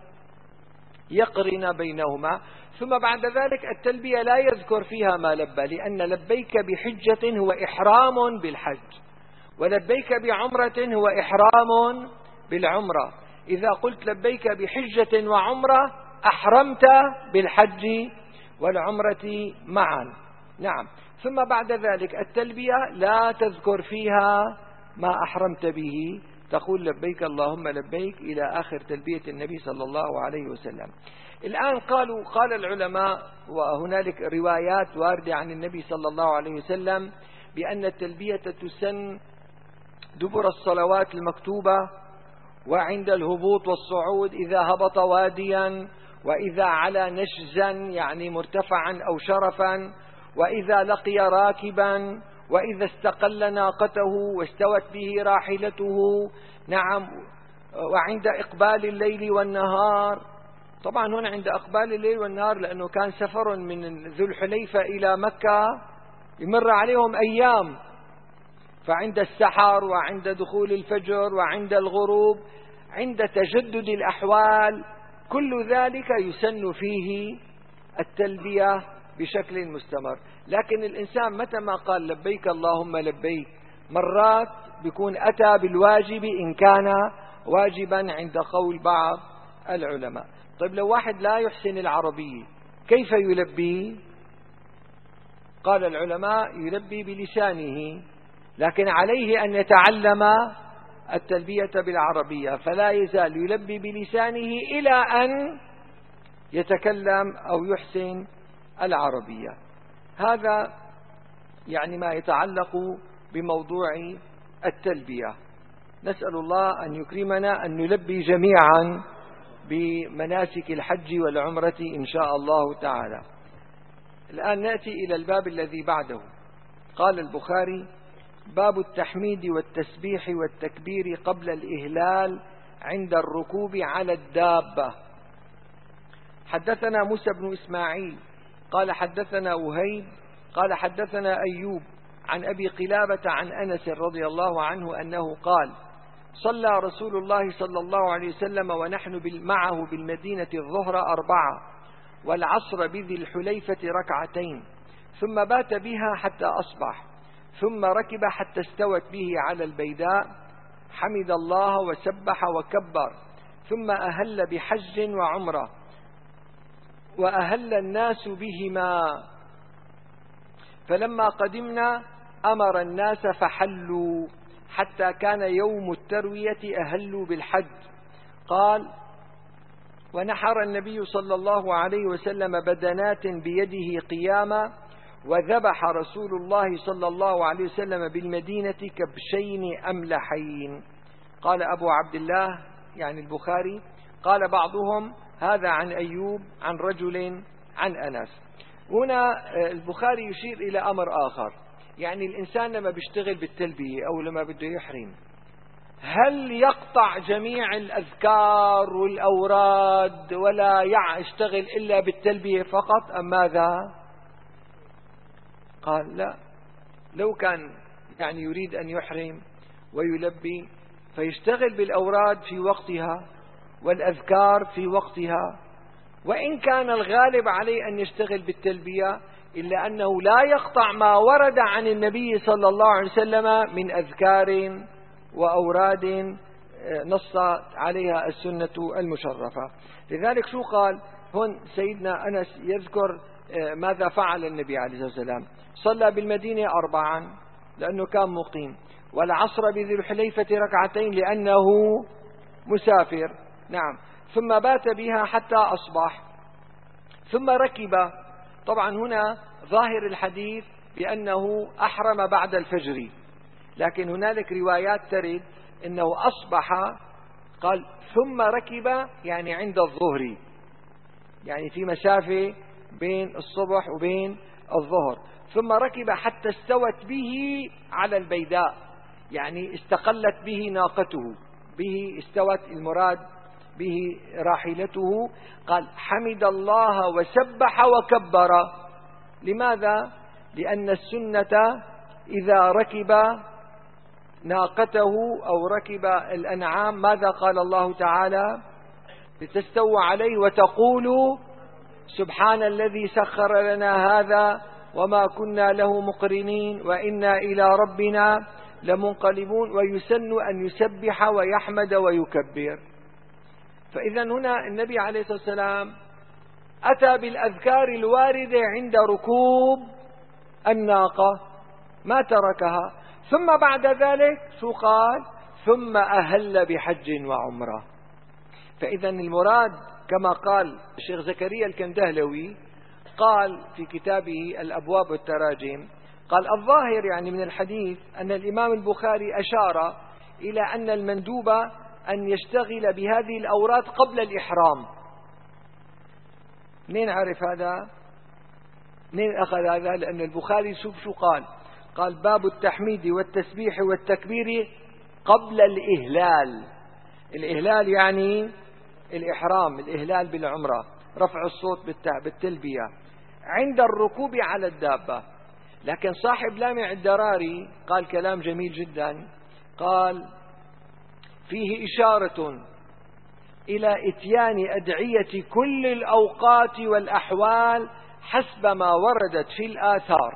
يقرن بينهما. ثم بعد ذلك التلبية لا يذكر فيها ما لبى، لأن لبيك بحجة هو إحرام بالحج، ولبيك بعمرة هو إحرام بالعمرة. إذا قلت لبيك بحجة وعمرة أحرمت بالحج والعمرة معا، نعم. ثم بعد ذلك التلبية لا تذكر فيها ما أحرمت به، تقول لبيك اللهم لبيك إلى آخر تلبية النبي صلى الله عليه وسلم. الآن قال العلماء، وهنالك روايات واردة عن النبي صلى الله عليه وسلم بأن التلبية تسن دبر الصلوات المكتوبة، وعند الهبوط والصعود إذا هبط واديا، وإذا علا نشزا يعني مرتفعا أو شرفا، وإذا لقي راكبا، وإذا استقل ناقته واستوت به راحلته. نعم، وعند إقبال الليل والنهار. طبعا هنا عند إقبال الليل والنهار لأنه كان سفر من ذو الحليفة إلى مكة يمر عليهم أيام، فعند السحر وعند دخول الفجر وعند الغروب، عند تجدد الأحوال، كل ذلك يسن فيه التلبية بشكل مستمر. لكن الإنسان متى ما قال لبيك اللهم لبيك مرات بيكون أتى بالواجب إن كان واجبا عند قول بعض العلماء. طيب لو واحد لا يحسن العربية كيف يلبي؟ قال العلماء يلبي بلسانه، لكن عليه أن يتعلم التلبية بالعربية، فلا يزال يلبي بلسانه إلى أن يتكلم أو يحسن العربية. هذا يعني ما يتعلق بموضوع التلبية. نسأل الله أن يكرمنا أن نلبي جميعا بمناسك الحج والعمرة إن شاء الله تعالى. الآن نأتي إلى الباب الذي بعده. قال البخاري: باب التحميد والتسبيح والتكبير قبل الإهلال عند الركوب على الدابة. حدثنا موسى بن إسماعيل قال حدثنا وهيب قال حدثنا أيوب عن أبي قلابة عن أنس رضي الله عنه أنه قال: صلى رسول الله صلى الله عليه وسلم ونحن معه بالمدينة الظهر 4 والعصر بذي الحليفة 2 ثم بات بها حتى أصبح، ثم ركب حتى استوت به على البيداء، حمد الله وسبح وكبر، ثم أهل بحج وعمرة، وأهل الناس بهما. فلما قدمنا أمر الناس فحلوا حتى كان يوم التروية أهلوا بالحج. قال: ونحر النبي صلى الله عليه وسلم بدنات بيده قياما، وذبح رسول الله صلى الله عليه وسلم بالمدينة كبشين أملحين. قال أبو عبد الله يعني البخاري: قال بعضهم هذا عن أيوب عن رجل عن أنس. هنا البخاري يشير إلى أمر آخر، يعني الإنسان لما بيشتغل بالتلبية أو لما بده يحرم هل يقطع جميع الأذكار والأوراد ولا يشتغل إلا بالتلبية فقط أم ماذا؟ قال لا، لو كان يعني يريد أن يحرم ويلبي فيشتغل بالأوراد في وقتها والأذكار في وقتها، وإن كان الغالب عليه أن يشتغل بالتلبية إلا أنه لا يقطع ما ورد عن النبي صلى الله عليه وسلم من أذكار وأوراد نص عليها السنة المشرفة. لذلك شو قال هون سيدنا أنس يذكر ماذا فعل النبي عليه الصلاة والسلام: صلى بالمدينة 4 لأنه كان مقيم، والعصر بذي الحليفة 2 لأنه مسافر. نعم، ثم بات بها حتى أصبح، ثم ركب. طبعا هنا ظاهر الحديث بأنه أحرم بعد الفجر، لكن هنالك روايات ترد أنه أصبح، قال ثم ركب يعني عند الظهر، يعني في مسافة بين الصبح وبين الظهر. ثم ركب حتى استوت به على البيداء، يعني استقلت به ناقته، به استوت المراد به راحلته. قال: حمد الله وسبح وكبر. لماذا؟ لأن السنة إذا ركب ناقته أو ركب الأنعام ماذا قال الله تعالى؟ لتستوى عليه وتقولوا سبحان الذي سخر لنا هذا وما كنا له مقرنين وإنا إلى ربنا لمنقلبون. ويسن أن يسبح ويحمد ويكبر. فإذا هنا النبي عليه الصلاة والسلام أتى بالأذكار الواردة عند ركوب الناقة ما تركها. ثم بعد ذلك شو قال؟ ثم أهل بحج وعمرة. فإذا المراد كما قال الشيخ زكريا الكندهلوي قال في كتابه الأبواب والتراجم، قال الظاهر يعني من الحديث أن الإمام البخاري أشار إلى أن المندوب أن يشتغل بهذه الأوراد قبل الإحرام. منين عرف هذا؟ منين أخذ هذا؟ لأن البخاري شو قال باب التحميد والتسبيح والتكبير قبل الإهلال. الإهلال يعني الإحرام، الإهلال بالعمرة، رفع الصوت بالتلبية عند الركوب على الدابة. لكن صاحب لامع الدراري قال كلام جميل جدا، قال فيه إشارة إلى إتيان أدعية كل الأوقات والأحوال حسب ما وردت في الآثار،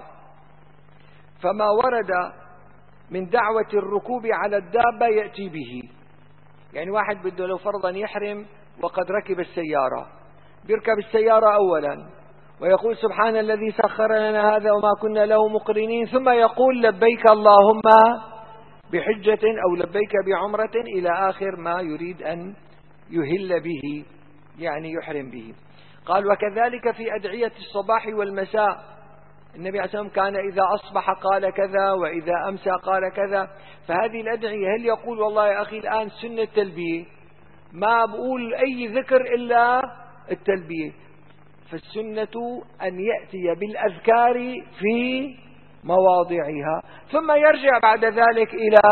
فما ورد من دعوة الركوب على الدابة يأتي به. يعني واحد بده لو فرضا يحرم وقد ركب السيارة، بيركب السيارة أولا ويقول سبحان الذي سخر لنا هذا وما كنا له مقرنين، ثم يقول لبيك اللهم بحجة أو لبيك بعمرة إلى آخر ما يريد أن يهل به، يعني يحرم به. قال وكذلك في أدعية الصباح والمساء، النبي عليه الصلاة والسلام كان إذا أصبح قال كذا وإذا أمسى قال كذا. فهذه الأدعية هل يقول والله يا أخي الآن سنة التلبية ما بقول أي ذكر إلا التلبية؟ فالسنة أن يأتي بالأذكار في مواضعها ثم يرجع بعد ذلك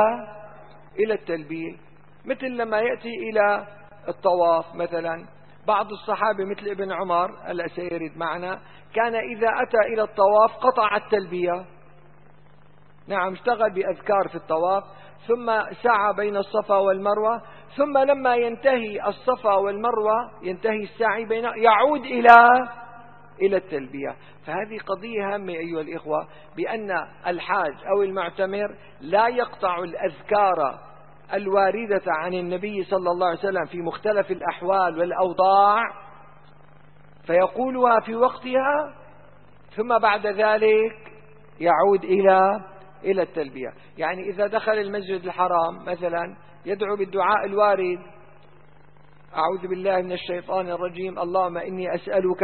إلى التلبية. مثل لما يأتي إلى الطواف مثلا، بعض الصحابة مثل ابن عمر هلا سيرد معنا كان إذا أتى إلى الطواف قطع التلبية. نعم، اشتغل بأذكار في الطواف ثم سعى بين الصفا والمروة، ثم لما ينتهي الصفا والمروة ينتهي السعي بين يعود إلى التلبية. فهذه قضية هامة أيها الإخوة، بأن الحاج أو المعتمر لا يقطع الأذكار الواردة عن النبي صلى الله عليه وسلم في مختلف الأحوال والأوضاع فيقولها في وقتها، ثم بعد ذلك يعود إلى التلبية. يعني إذا دخل المسجد الحرام مثلا يدعو بالدعاء الوارد: أعوذ بالله من الشيطان الرجيم، اللهم إني أسألك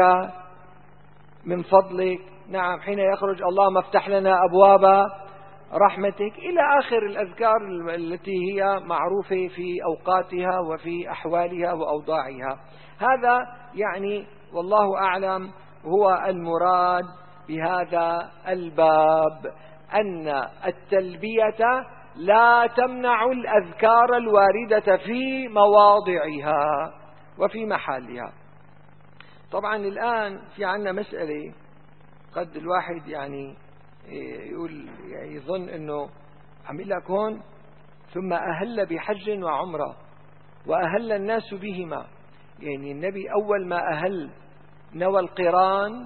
من فضلك. نعم، حين يخرج: اللهم افتح لنا أبواب رحمتك، إلى آخر الأذكار التي هي معروفة في أوقاتها وفي أحوالها وأوضاعها. هذا يعني والله أعلم هو المراد بهذا الباب، أن التلبية لا تمنع الأذكار الواردة في مواضعها وفي محلها. طبعا الآن في عنا مسألة قد الواحد يعني يقول يعني يظن أنه عمل لك هون ثم أهل بحج وعمرة وأهل الناس بهما. يعني النبي أول ما أهل نوى القران،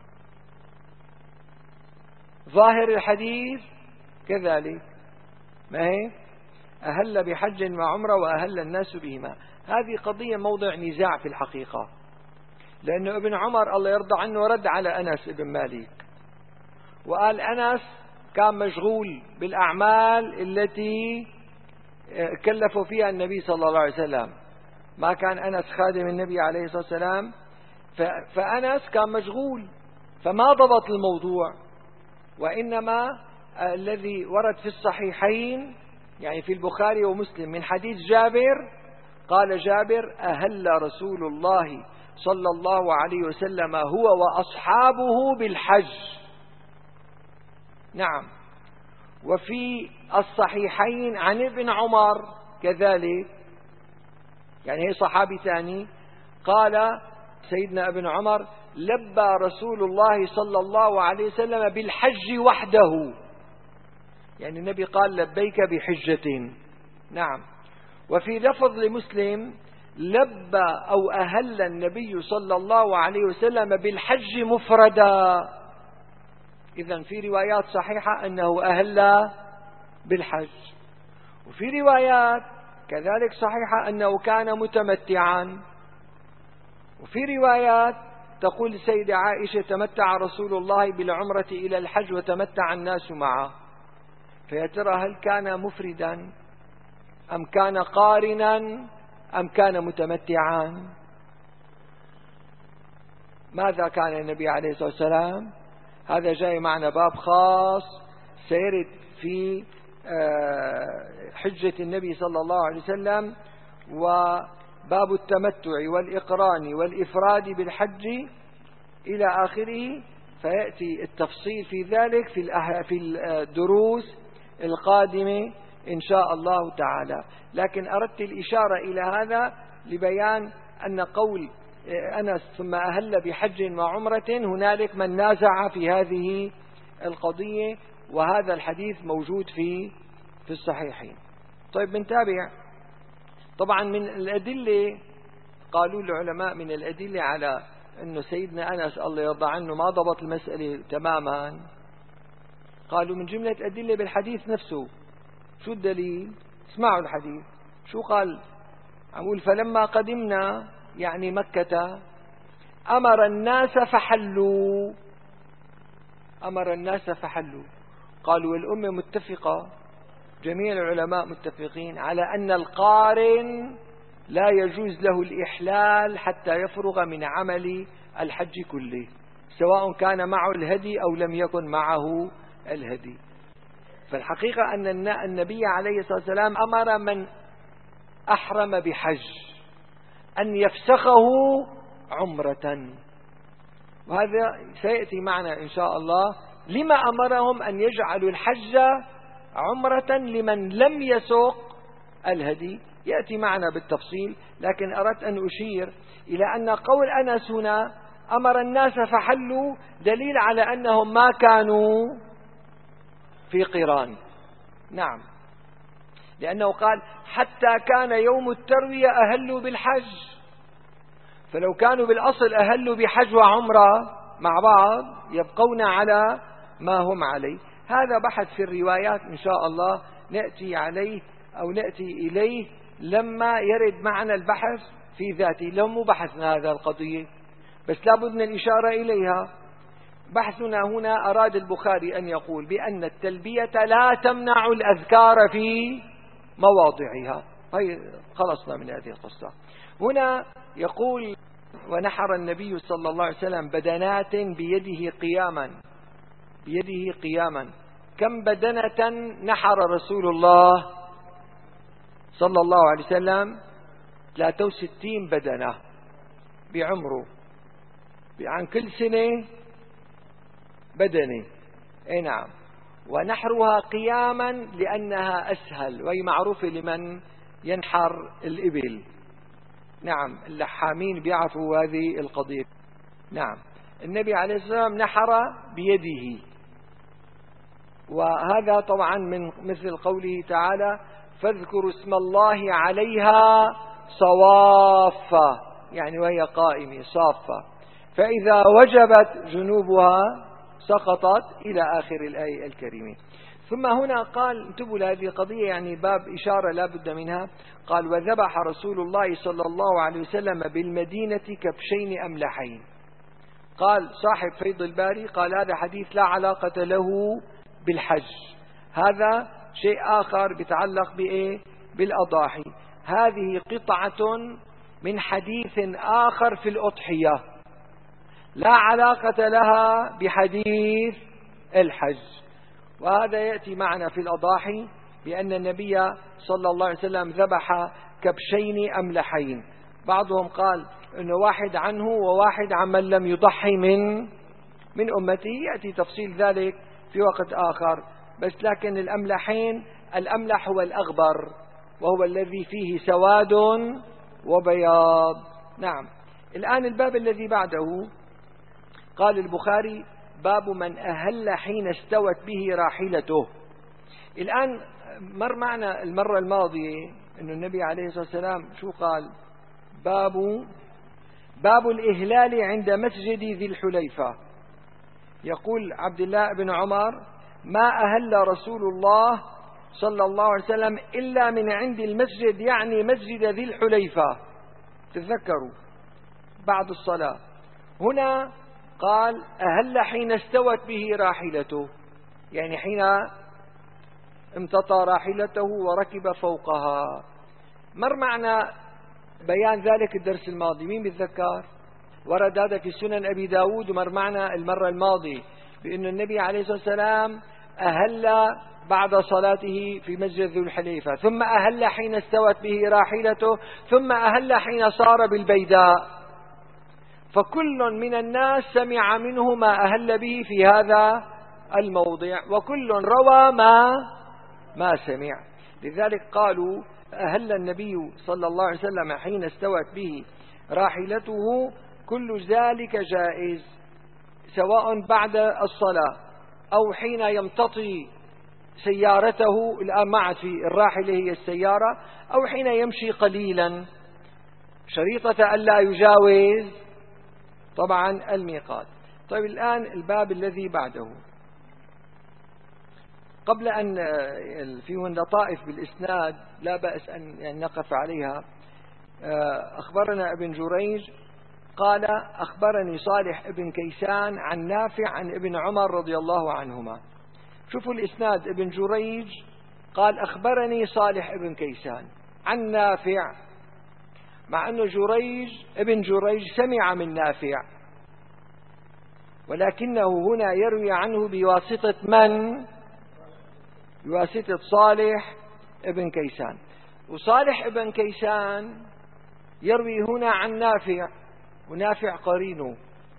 ظاهر الحديث كذلك، ما هي أهل بحج وعمرة وأهل الناس بهما. هذه قضية موضع نزاع في الحقيقة، لأن ابن عمر الله يرضى عنه رد على أنس بن مالك وقال أنس كان مشغول بالأعمال التي كلفوا فيها النبي صلى الله عليه وسلم، ما كان أنس خادم النبي عليه الصلاة والسلام، فأنس كان مشغول فما ضبط الموضوع. وإنما الذي ورد في الصحيحين يعني في البخاري ومسلم من حديث جابر، قال جابر: أهل رسول الله صلى الله عليه وسلم هو وأصحابه بالحج. نعم. وفي الصحيحين عن ابن عمر كذلك، يعني هي صحابي ثاني، قال سيدنا ابن عمر: لبى رسول الله صلى الله عليه وسلم بالحج وحده، يعني النبي قال لبيك بحجة. نعم. وفي لفظ لمسلم: لبى أو أهل النبي صلى الله عليه وسلم بالحج مفردا. إذن في روايات صحيحة أنه أهل بالحج، وفي روايات كذلك صحيحة أنه كان متمتعا، وفي روايات تقول السيدة عائشة: تمتع رسول الله بالعمرة إلى الحج وتمتع الناس معه. فيا ترى هل كان مفردا أم كان قارنا أم كان متمتعا؟ ماذا كان النبي عليه الصلاة والسلام؟ هذا جاي معنا باب خاص سيرد في حجة النبي صلى الله عليه وسلم، وباب التمتع والإقران والإفراد بالحج إلى آخره، فيأتي التفصيل في ذلك في الدروس القادمة إن شاء الله تعالى. لكن أردت الإشارة إلى هذا لبيان أن قول أنس ثم أهل بحج وعمرة هنالك من نازع في هذه القضية، وهذا الحديث موجود في الصحيحين. طيب بنتابع. طبعا من الأدلة، قالوا العلماء من الأدلة على أنه سيدنا أنس الله يرضى عنه ما ضبط المسألة تماما، قالوا من جملة أدلة بالحديث نفسه. شو الدليل؟ اسمعوا الحديث شو قال. أقول فلما قدمنا يعني مكة أمر الناس فحلوا. أمر الناس فحلوا. قالوا والأمة متفقة، جميع العلماء متفقين على أن القارن لا يجوز له الإحلال حتى يفرغ من عمل الحج كله، سواء كان معه الهدي أو لم يكن معه الهدي. فالحقيقة أن النبي عليه الصلاة والسلام أمر من أحرم بحج أن يفسخه عمرة، وهذا سيأتي معنا إن شاء الله. لما أمرهم أن يجعلوا الحج عمرة لمن لم يسوق الهدي؟ يأتي معنا بالتفصيل، لكن أردت أن أشير إلى أن قول أنس هنا أمر الناس فحلوا دليل على أنهم ما كانوا في قران. نعم، لأنه قال حتى كان يوم التروية أهلوا بالحج، فلو كانوا بالأصل أهلوا بحج وعمرة مع بعض يبقون على ما هم عليه. هذا بحث في الروايات إن شاء الله نأتي عليه أو نأتي إليه لما يرد معنا البحث في ذاته. لو مو بحثنا هذا القضية، بس لابد من الإشارة إليها. بحثنا هنا أراد البخاري أن يقول بأن التلبية لا تمنع الأذكار في مواضعها. هي خلصنا من هذه القصة. هنا يقول ونحر النبي صلى الله عليه وسلم بدنات بيده قياما. كم بدنة نحر رسول الله صلى الله عليه وسلم؟ 63 بدنة بعمره، عن كل سنة بدنة. اي نعم. ونحرها قياما لأنها أسهل، وهي معروفة لمن ينحر الإبل. نعم، اللحامين بيعرفوا هذه القضية. نعم، النبي عليه الصلاة والسلام نحر بيده، وهذا طبعا من مثل قوله تعالى فاذكروا اسم الله عليها صوافة، يعني وهي قائمة صافة، فإذا وجبت جنوبها سقطت إلى آخر الآية الكريمة. ثم هنا قال انتبهوا لهذه القضية، يعني باب إشارة لا بد منها. قال وذبح رسول الله صلى الله عليه وسلم بالمدينة كبشين أملحين. قال صاحب فيض الباري قال هذا حديث لا علاقة له بالحج، هذا شيء آخر بيتعلق بإيه؟ بالأضاحي. هذه قطعة من حديث آخر في الأضحية لا علاقة لها بحديث الحج، وهذا يأتي معنا في الأضاحي بأن النبي صلى الله عليه وسلم ذبح كبشين أملحين. بعضهم قال إنه واحد عنه وواحد عمن لم يضحي من أمته، يأتي تفصيل ذلك في وقت آخر. بس لكن الأملحين، الأملح هو الأغبر وهو الذي فيه سواد وبياض. نعم. الآن الباب الذي بعده قال البخاري باب من أهل حين استوت به راحلته. الآن مر معنا المرة الماضية أن النبي عليه الصلاة والسلام شو قال؟ باب الإهلال عند مسجد ذي الحليفة. يقول عبد الله بن عمر ما أهل رسول الله صلى الله عليه وسلم إلا من عند المسجد، يعني مسجد ذي الحليفة، تذكروا بعد الصلاة. هنا قال أهل حين استوت به راحلته، يعني حين امتطى راحلته وركب فوقها. مر معنا بيان ذلك الدرس الماضي، مين بيتذكر؟ ورد هذا في سنن أبي داود، ومر معنا المرة الماضية بأن النبي عليه الصلاة والسلام أهل بعد صلاته في مسجد ذو الحليفة، ثم أهل حين استوت به راحلته، ثم أهل حين صار بالبيداء. فكل من الناس سمع منه ما أهل به في هذا الموضع، وكل روى ما سمع. لذلك قالوا أهل النبي صلى الله عليه وسلم حين استوت به راحلته، كل ذلك جائز، سواء بعد الصلاة أو حين يمتطي سيارته، الآن معت في الراحلة هي السيارة، أو حين يمشي قليلا، شريطة ألا يجاوز طبعا الميقات. طيب الآن الباب الذي بعده، قبل أن فيه لطائف بالإسناد لا بأس أن نقف عليها. أخبرنا ابن جريج قال أخبرني صالح ابن كيسان عن نافع عن ابن عمر رضي الله عنهما. شوفوا الإسناد، ابن جريج قال أخبرني صالح ابن كيسان عن نافع، مع أنه ابن جريج سمع من نافع، ولكنه هنا يروي عنه بواسطة من؟ بواسطة صالح ابن كيسان. وصالح ابن كيسان يروي هنا عن نافع، ونافع قرينه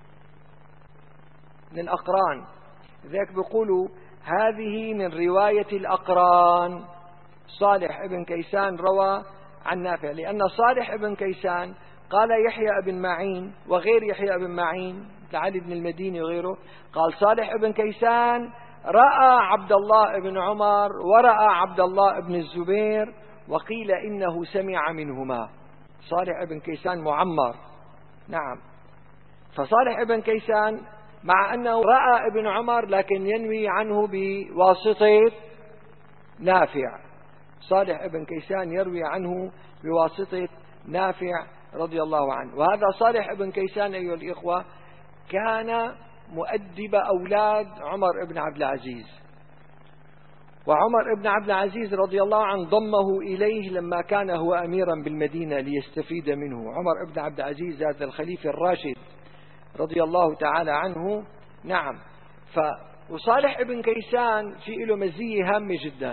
من الأقران، ذاك بيقولوا هذه من رواية الأقران. صالح ابن كيسان روى عن نافع، لأن صالح ابن كيسان قال يحيى ابن معين وغير يحيى ابن معين علي بن المديني وغيره، قال صالح ابن كيسان رأى عبد الله بن عمر ورأى عبد الله بن الزبير، وقيل إنه سمع منهما. صالح ابن كيسان معمر، نعم. فصالح ابن كيسان مع أنه رأى ابن عمر لكن ينوي عنه بواسطة نافع. صالح ابن كيسان يروي عنه بواسطة نافع رضي الله عنه. وهذا صالح ابن كيسان أيها الإخوة كان مؤدب أولاد عمر بن عبد العزيز، وعمر بن عبد العزيز رضي الله عنه ضمه إليه لما كان هو أميرا بالمدينة ليستفيد منه. عمر بن عبد العزيز هذا الخليفة الراشد رضي الله تعالى عنه، نعم. وصالح ابن كيسان في له مزية هامة جدا،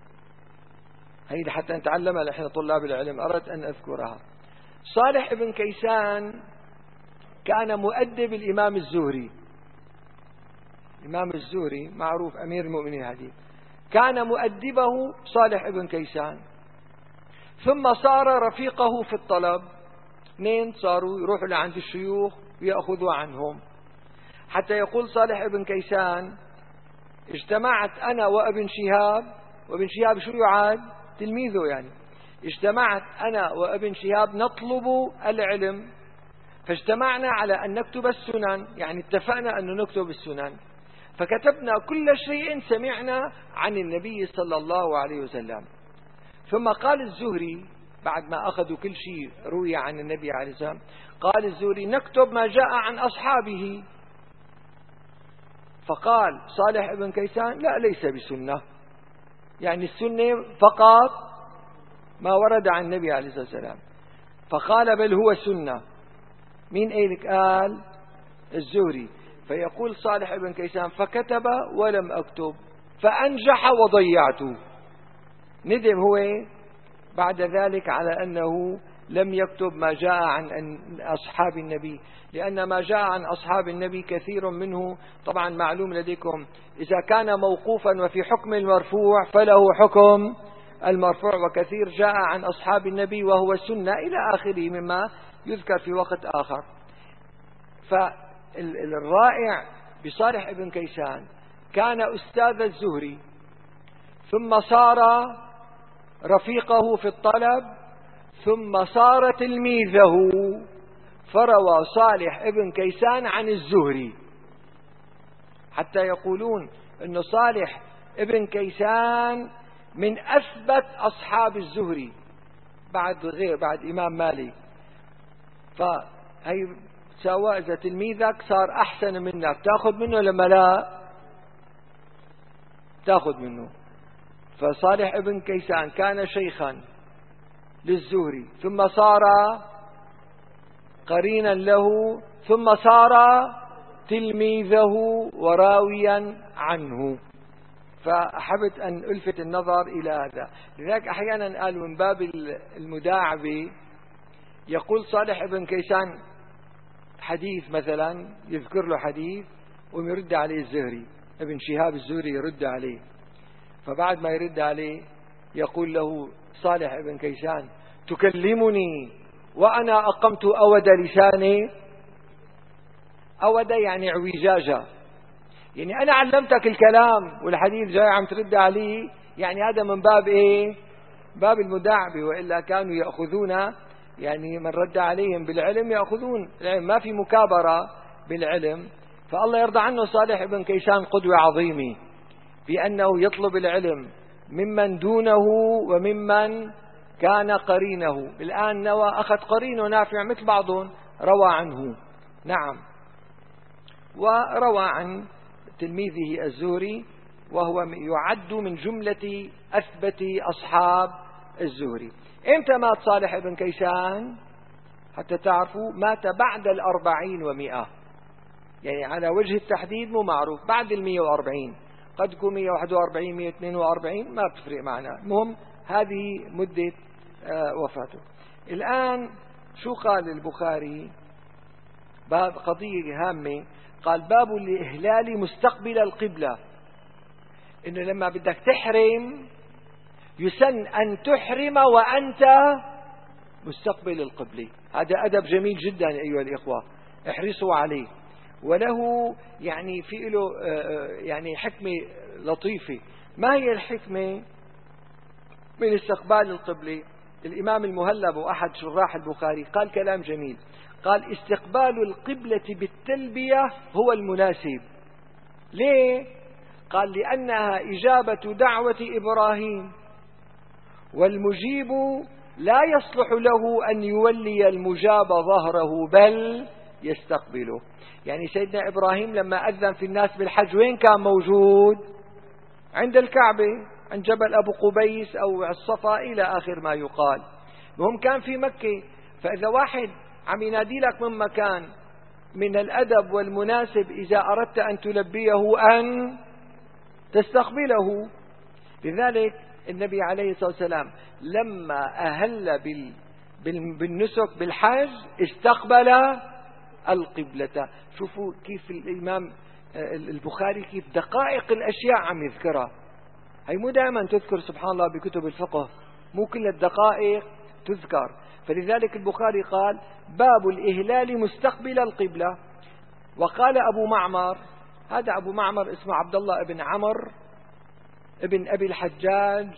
هي حتى نتعلمها نحن طلاب العلم، أردت أن أذكرها. صالح ابن كيسان كان مؤدب الإمام الزهري. الإمام الزهري معروف أمير المؤمنين الحديث، كان مؤدبه صالح ابن كيسان، ثم صار رفيقه في الطلب. اثنين صاروا يروحوا لعند الشيوخ ويأخذوا عنهم، حتى يقول صالح ابن كيسان اجتمعت أنا وابن شهاب، وابن شهاب شو يعاد؟ تلميذه يعني. اجتمعت أنا وابن شهاب نطلب العلم، فاجتمعنا على أن نكتب السنن، يعني اتفقنا أن نكتب السنن، فكتبنا كل شيء سمعنا عن النبي صلى الله عليه وسلم. ثم قال الزهري بعد ما أخذوا كل شيء روي عن النبي عليه السلام، قال الزهري نكتب ما جاء عن أصحابه. فقال صالح ابن كيسان لا، ليس بسنة، يعني السنة فقط ما ورد عن النبي عليه الصلاة والسلام. فقال بل هو سنة. مين قالك؟ قال الزهري. فيقول صالح ابن كيسان فكتب ولم أكتب فأنجح وضيعت. ندم هو بعد ذلك على أنه لم يكتب ما جاء عن أصحاب النبي، لأن ما جاء عن أصحاب النبي كثير منه طبعا معلوم لديكم، إذا كان موقوفا وفي حكم المرفوع فله حكم المرفوع، وكثير جاء عن أصحاب النبي وهو سنة إلى آخره مما يذكر في وقت آخر. فالرائع بصالح ابن كيسان كان أستاذ الزهري، ثم صار رفيقه في الطلب، ثم صار تلميذه، فروى صالح ابن كيسان عن الزهري، حتى يقولون أن صالح ابن كيسان من أثبت أصحاب الزهري بعد إمام مالك. فهي سواء إذا تلميذك صار أحسن منك تأخذ منه لما لا تأخذ منه. فصالح ابن كيسان كان شيخا للزهري، ثم صار قرينا له، ثم صار تلميذه وراويا عنه. فأحبت أن ألفت النظر إلى هذا. لذلك أحيانا قال من باب المداعبة يقول صالح بن كيسان حديث مثلا، يذكر له حديث ويرد عليه الزهري، ابن شهاب الزهري يرد عليه، فبعد ما يرد عليه يقول له صالح بن كيسان: تكلمني وأنا أقمت أود لساني. أود يعني اعوجاجا، يعني أنا علمتك الكلام والحديث جاي عم ترد عليه، يعني هذا من باب إيه؟ باب المداعبة. وإلا كانوا يأخذون، يعني من رد عليهم بالعلم يأخذون العلم، ما في مكابرة بالعلم. فالله يرضى عنه صالح بن كيسان قدوة عظيمة بأنه يطلب العلم ممن دونه وممن كان قرينه. الآن نوى أخذ قرينه نافع مثل بعضهم روى عنه. نعم، وروى عن تلميذه الزهري، وهو يعد من جملة أثبت أصحاب الزهري. إمتى مات صالح بن كيسان؟ حتى تعرفوا مات بعد 40 و100، يعني على وجه التحديد مو معروف، بعد 140، قد يكون 141 142 ما بتفرق معنا، المهم هذه مدة وفاته. الآن شو قال البخاري؟ باب قضية هامة، قال: باب الإهلال مستقبل القبلة، إنه لما بدك تحرم يسن أن تحرم وأنت مستقبل القبلة. هذا أدب جميل جدا أيها الإخوة، احرصوا عليه. وله يعني في له يعني حكمة لطيفة. ما هي الحكمة من استقبال القبلة؟ الإمام المهلب وأحد شراح البخاري قال كلام جميل، قال: استقبال القبلة بالتلبية هو المناسب. ليه؟ قال: لأنها إجابة دعوة إبراهيم، والمجيب لا يصلح له أن يولي المجاب ظهره بل يستقبله. يعني سيدنا إبراهيم لما أذن في الناس بالحج وين كان موجود؟ عند الكعبة، عند جبل أبو قبيس أو الصفا إلى آخر ما يقال. وهم كان في مكة. فإذا واحد عم ينادي لك من مكان، من الأدب والمناسب إذا أردت أن تلبيه أن تستقبله. لذلك النبي عليه الصلاة والسلام لما أهل بالنسك بالحج استقبل القبلة. شوفوا كيف الإمام البخاري كيف دقائق الأشياء عم يذكرها. هي مو دائما تذكر سبحان الله بكتب الفقه، مو كل الدقائق تذكر. فلذلك البخاري قال: باب الإهلال مستقبل القبلة. وقال أبو معمر، هذا أبو معمر اسمه عبد الله بن عمرو ابن أبي الحجاج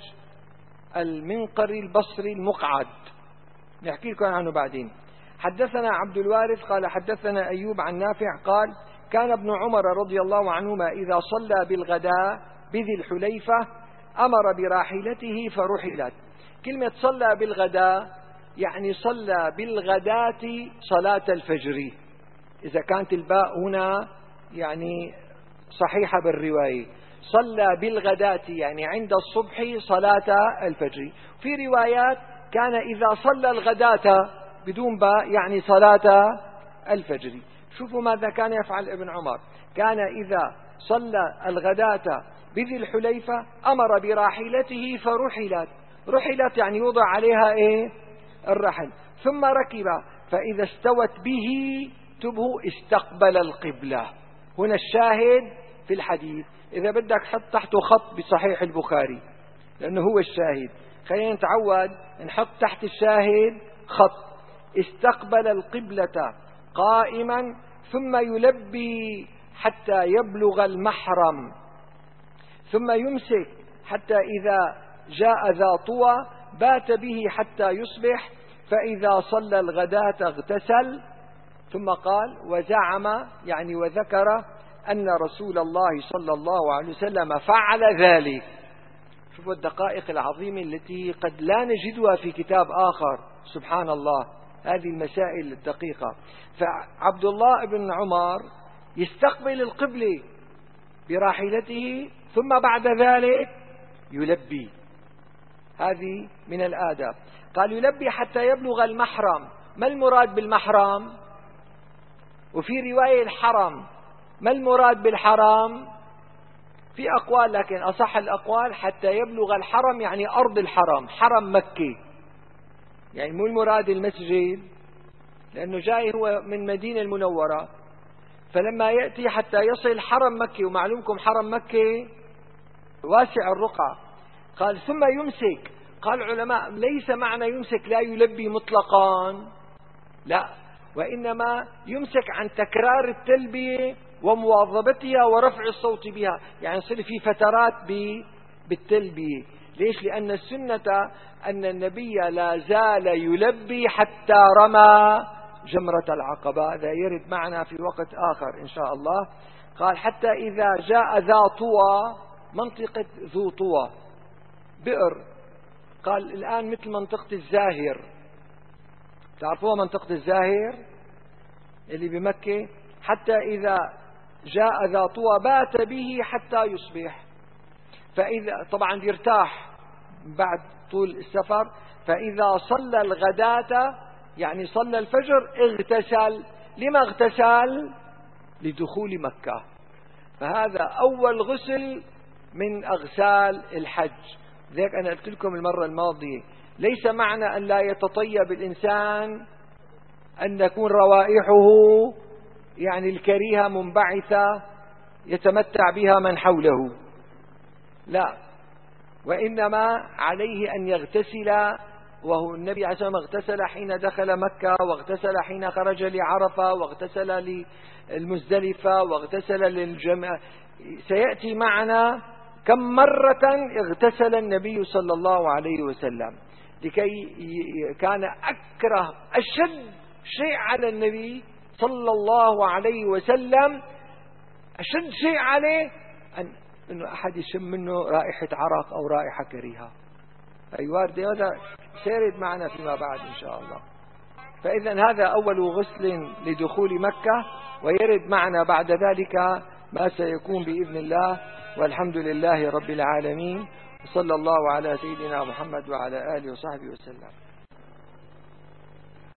المنقري البصري المقعد، نحكي لكم عنه بعدين. حدثنا عبد الوارث قال: حدثنا أيوب عن نافع قال: كان ابن عمر رضي الله عنهما إذا صلى بالغداء بذي الحليفة أمر براحلته فرحلت. كلمة صلى بالغداء يعني صلى بالغداة صلاة الفجر، إذا كانت الباء هنا يعني صحيحة بالرواية. صلى بالغداة يعني عند الصبح صلاة الفجر. في روايات كان إذا صلى الغداة بدون باء يعني صلاة الفجر. شوفوا ماذا كان يفعل ابن عمر، كان إذا صلى الغداة بذي الحليفة أمر براحلته فرحلت. رحلت يعني يوضع عليها إيه؟ الرحل. ثم ركب، فإذا استوت به تبه استقبل القبلة. هنا الشاهد في الحديث، إذا بدك حط تحته خط بصحيح البخاري لأنه هو الشاهد. خلينا نتعود نحط تحت الشاهد خط: استقبل القبلة قائما ثم يلبي حتى يبلغ المحرم، ثم يمسك حتى إذا جاء ذا طوى بات به حتى يصبح، فإذا صلى الغداة اغتسل. ثم قال: وزعم يعني وذكر أن رسول الله صلى الله عليه وسلم فعل ذلك. شوفوا الدقائق العظيمة التي قد لا نجدها في كتاب آخر، سبحان الله، هذه المسائل الدقيقة. فعبد الله بن عمر يستقبل القبلة براحلته ثم بعد ذلك يلبي. هذه من الآداب. قال: يلبي حتى يبلغ المحرم. ما المراد بالمحرم؟ وفي رواية الحرم، ما المراد بالحرم؟ في أقوال، لكن أصح الأقوال حتى يبلغ الحرم يعني أرض الحرم، حرم مكة، يعني مو المراد المسجد، لأنه جاي هو من مدينة المنورة، فلما يأتي حتى يصل حرم مكة، ومعلومكم حرم مكة واسع الرقعة. قال ثم يمسك. قال العلماء ليس معنى يمسك لا يلبي مطلقا، لا، وإنما يمسك عن تكرار التلبية ومواظبتها ورفع الصوت بها، يعني يصير في فترات بالتلبية. ليش؟ لأن السنة أن النبي لا زال يلبي حتى رمى جمرة العقبة. هذا يرد معنا في وقت آخر إن شاء الله. قال حتى إذا جاء ذا طوى، منطقة ذو طوى بئر، قال الآن مثل منطقة الزاهر، تعرفوها منطقة الزاهر اللي بمكة. حتى إذا جاء ذا طوى بات به حتى يصبح، فإذا طبعا يرتاح بعد طول السفر، فإذا صلى الغداة يعني صلى الفجر اغتسل. لما اغتسل؟ لدخول مكة. فهذا أول غسل من أغسال الحج. ذلك أنا قلت لكم المرة الماضية ليس معنى أن لا يتطيب الإنسان أن يكون روائحه يعني الكريهة منبعثة يتمتع بها من حوله، لا، وإنما عليه أن يغتسل. وهو النبي عليه الصلاة والسلام اغتسل حين دخل مكة، واغتسل حين خرج لعرفة، واغتسل للمزدلفة، واغتسل للجمع. سيأتي معنا كم مرة اغتسل النبي صلى الله عليه وسلم، لكي كان أكره أشد شيء على النبي صلى الله عليه وسلم، أشد شيء عليه أنه أحد يشم منه رائحة عرق أو رائحة كريهة. وارد هذا سيرد معنا فيما بعد إن شاء الله. فإذا هذا أول غسل لدخول مكة، ويرد معنا بعد ذلك ما سيكون بإذن الله. والحمد لله رب العالمين، وصلى الله على سيدنا محمد وعلى آله وصحبه وسلم.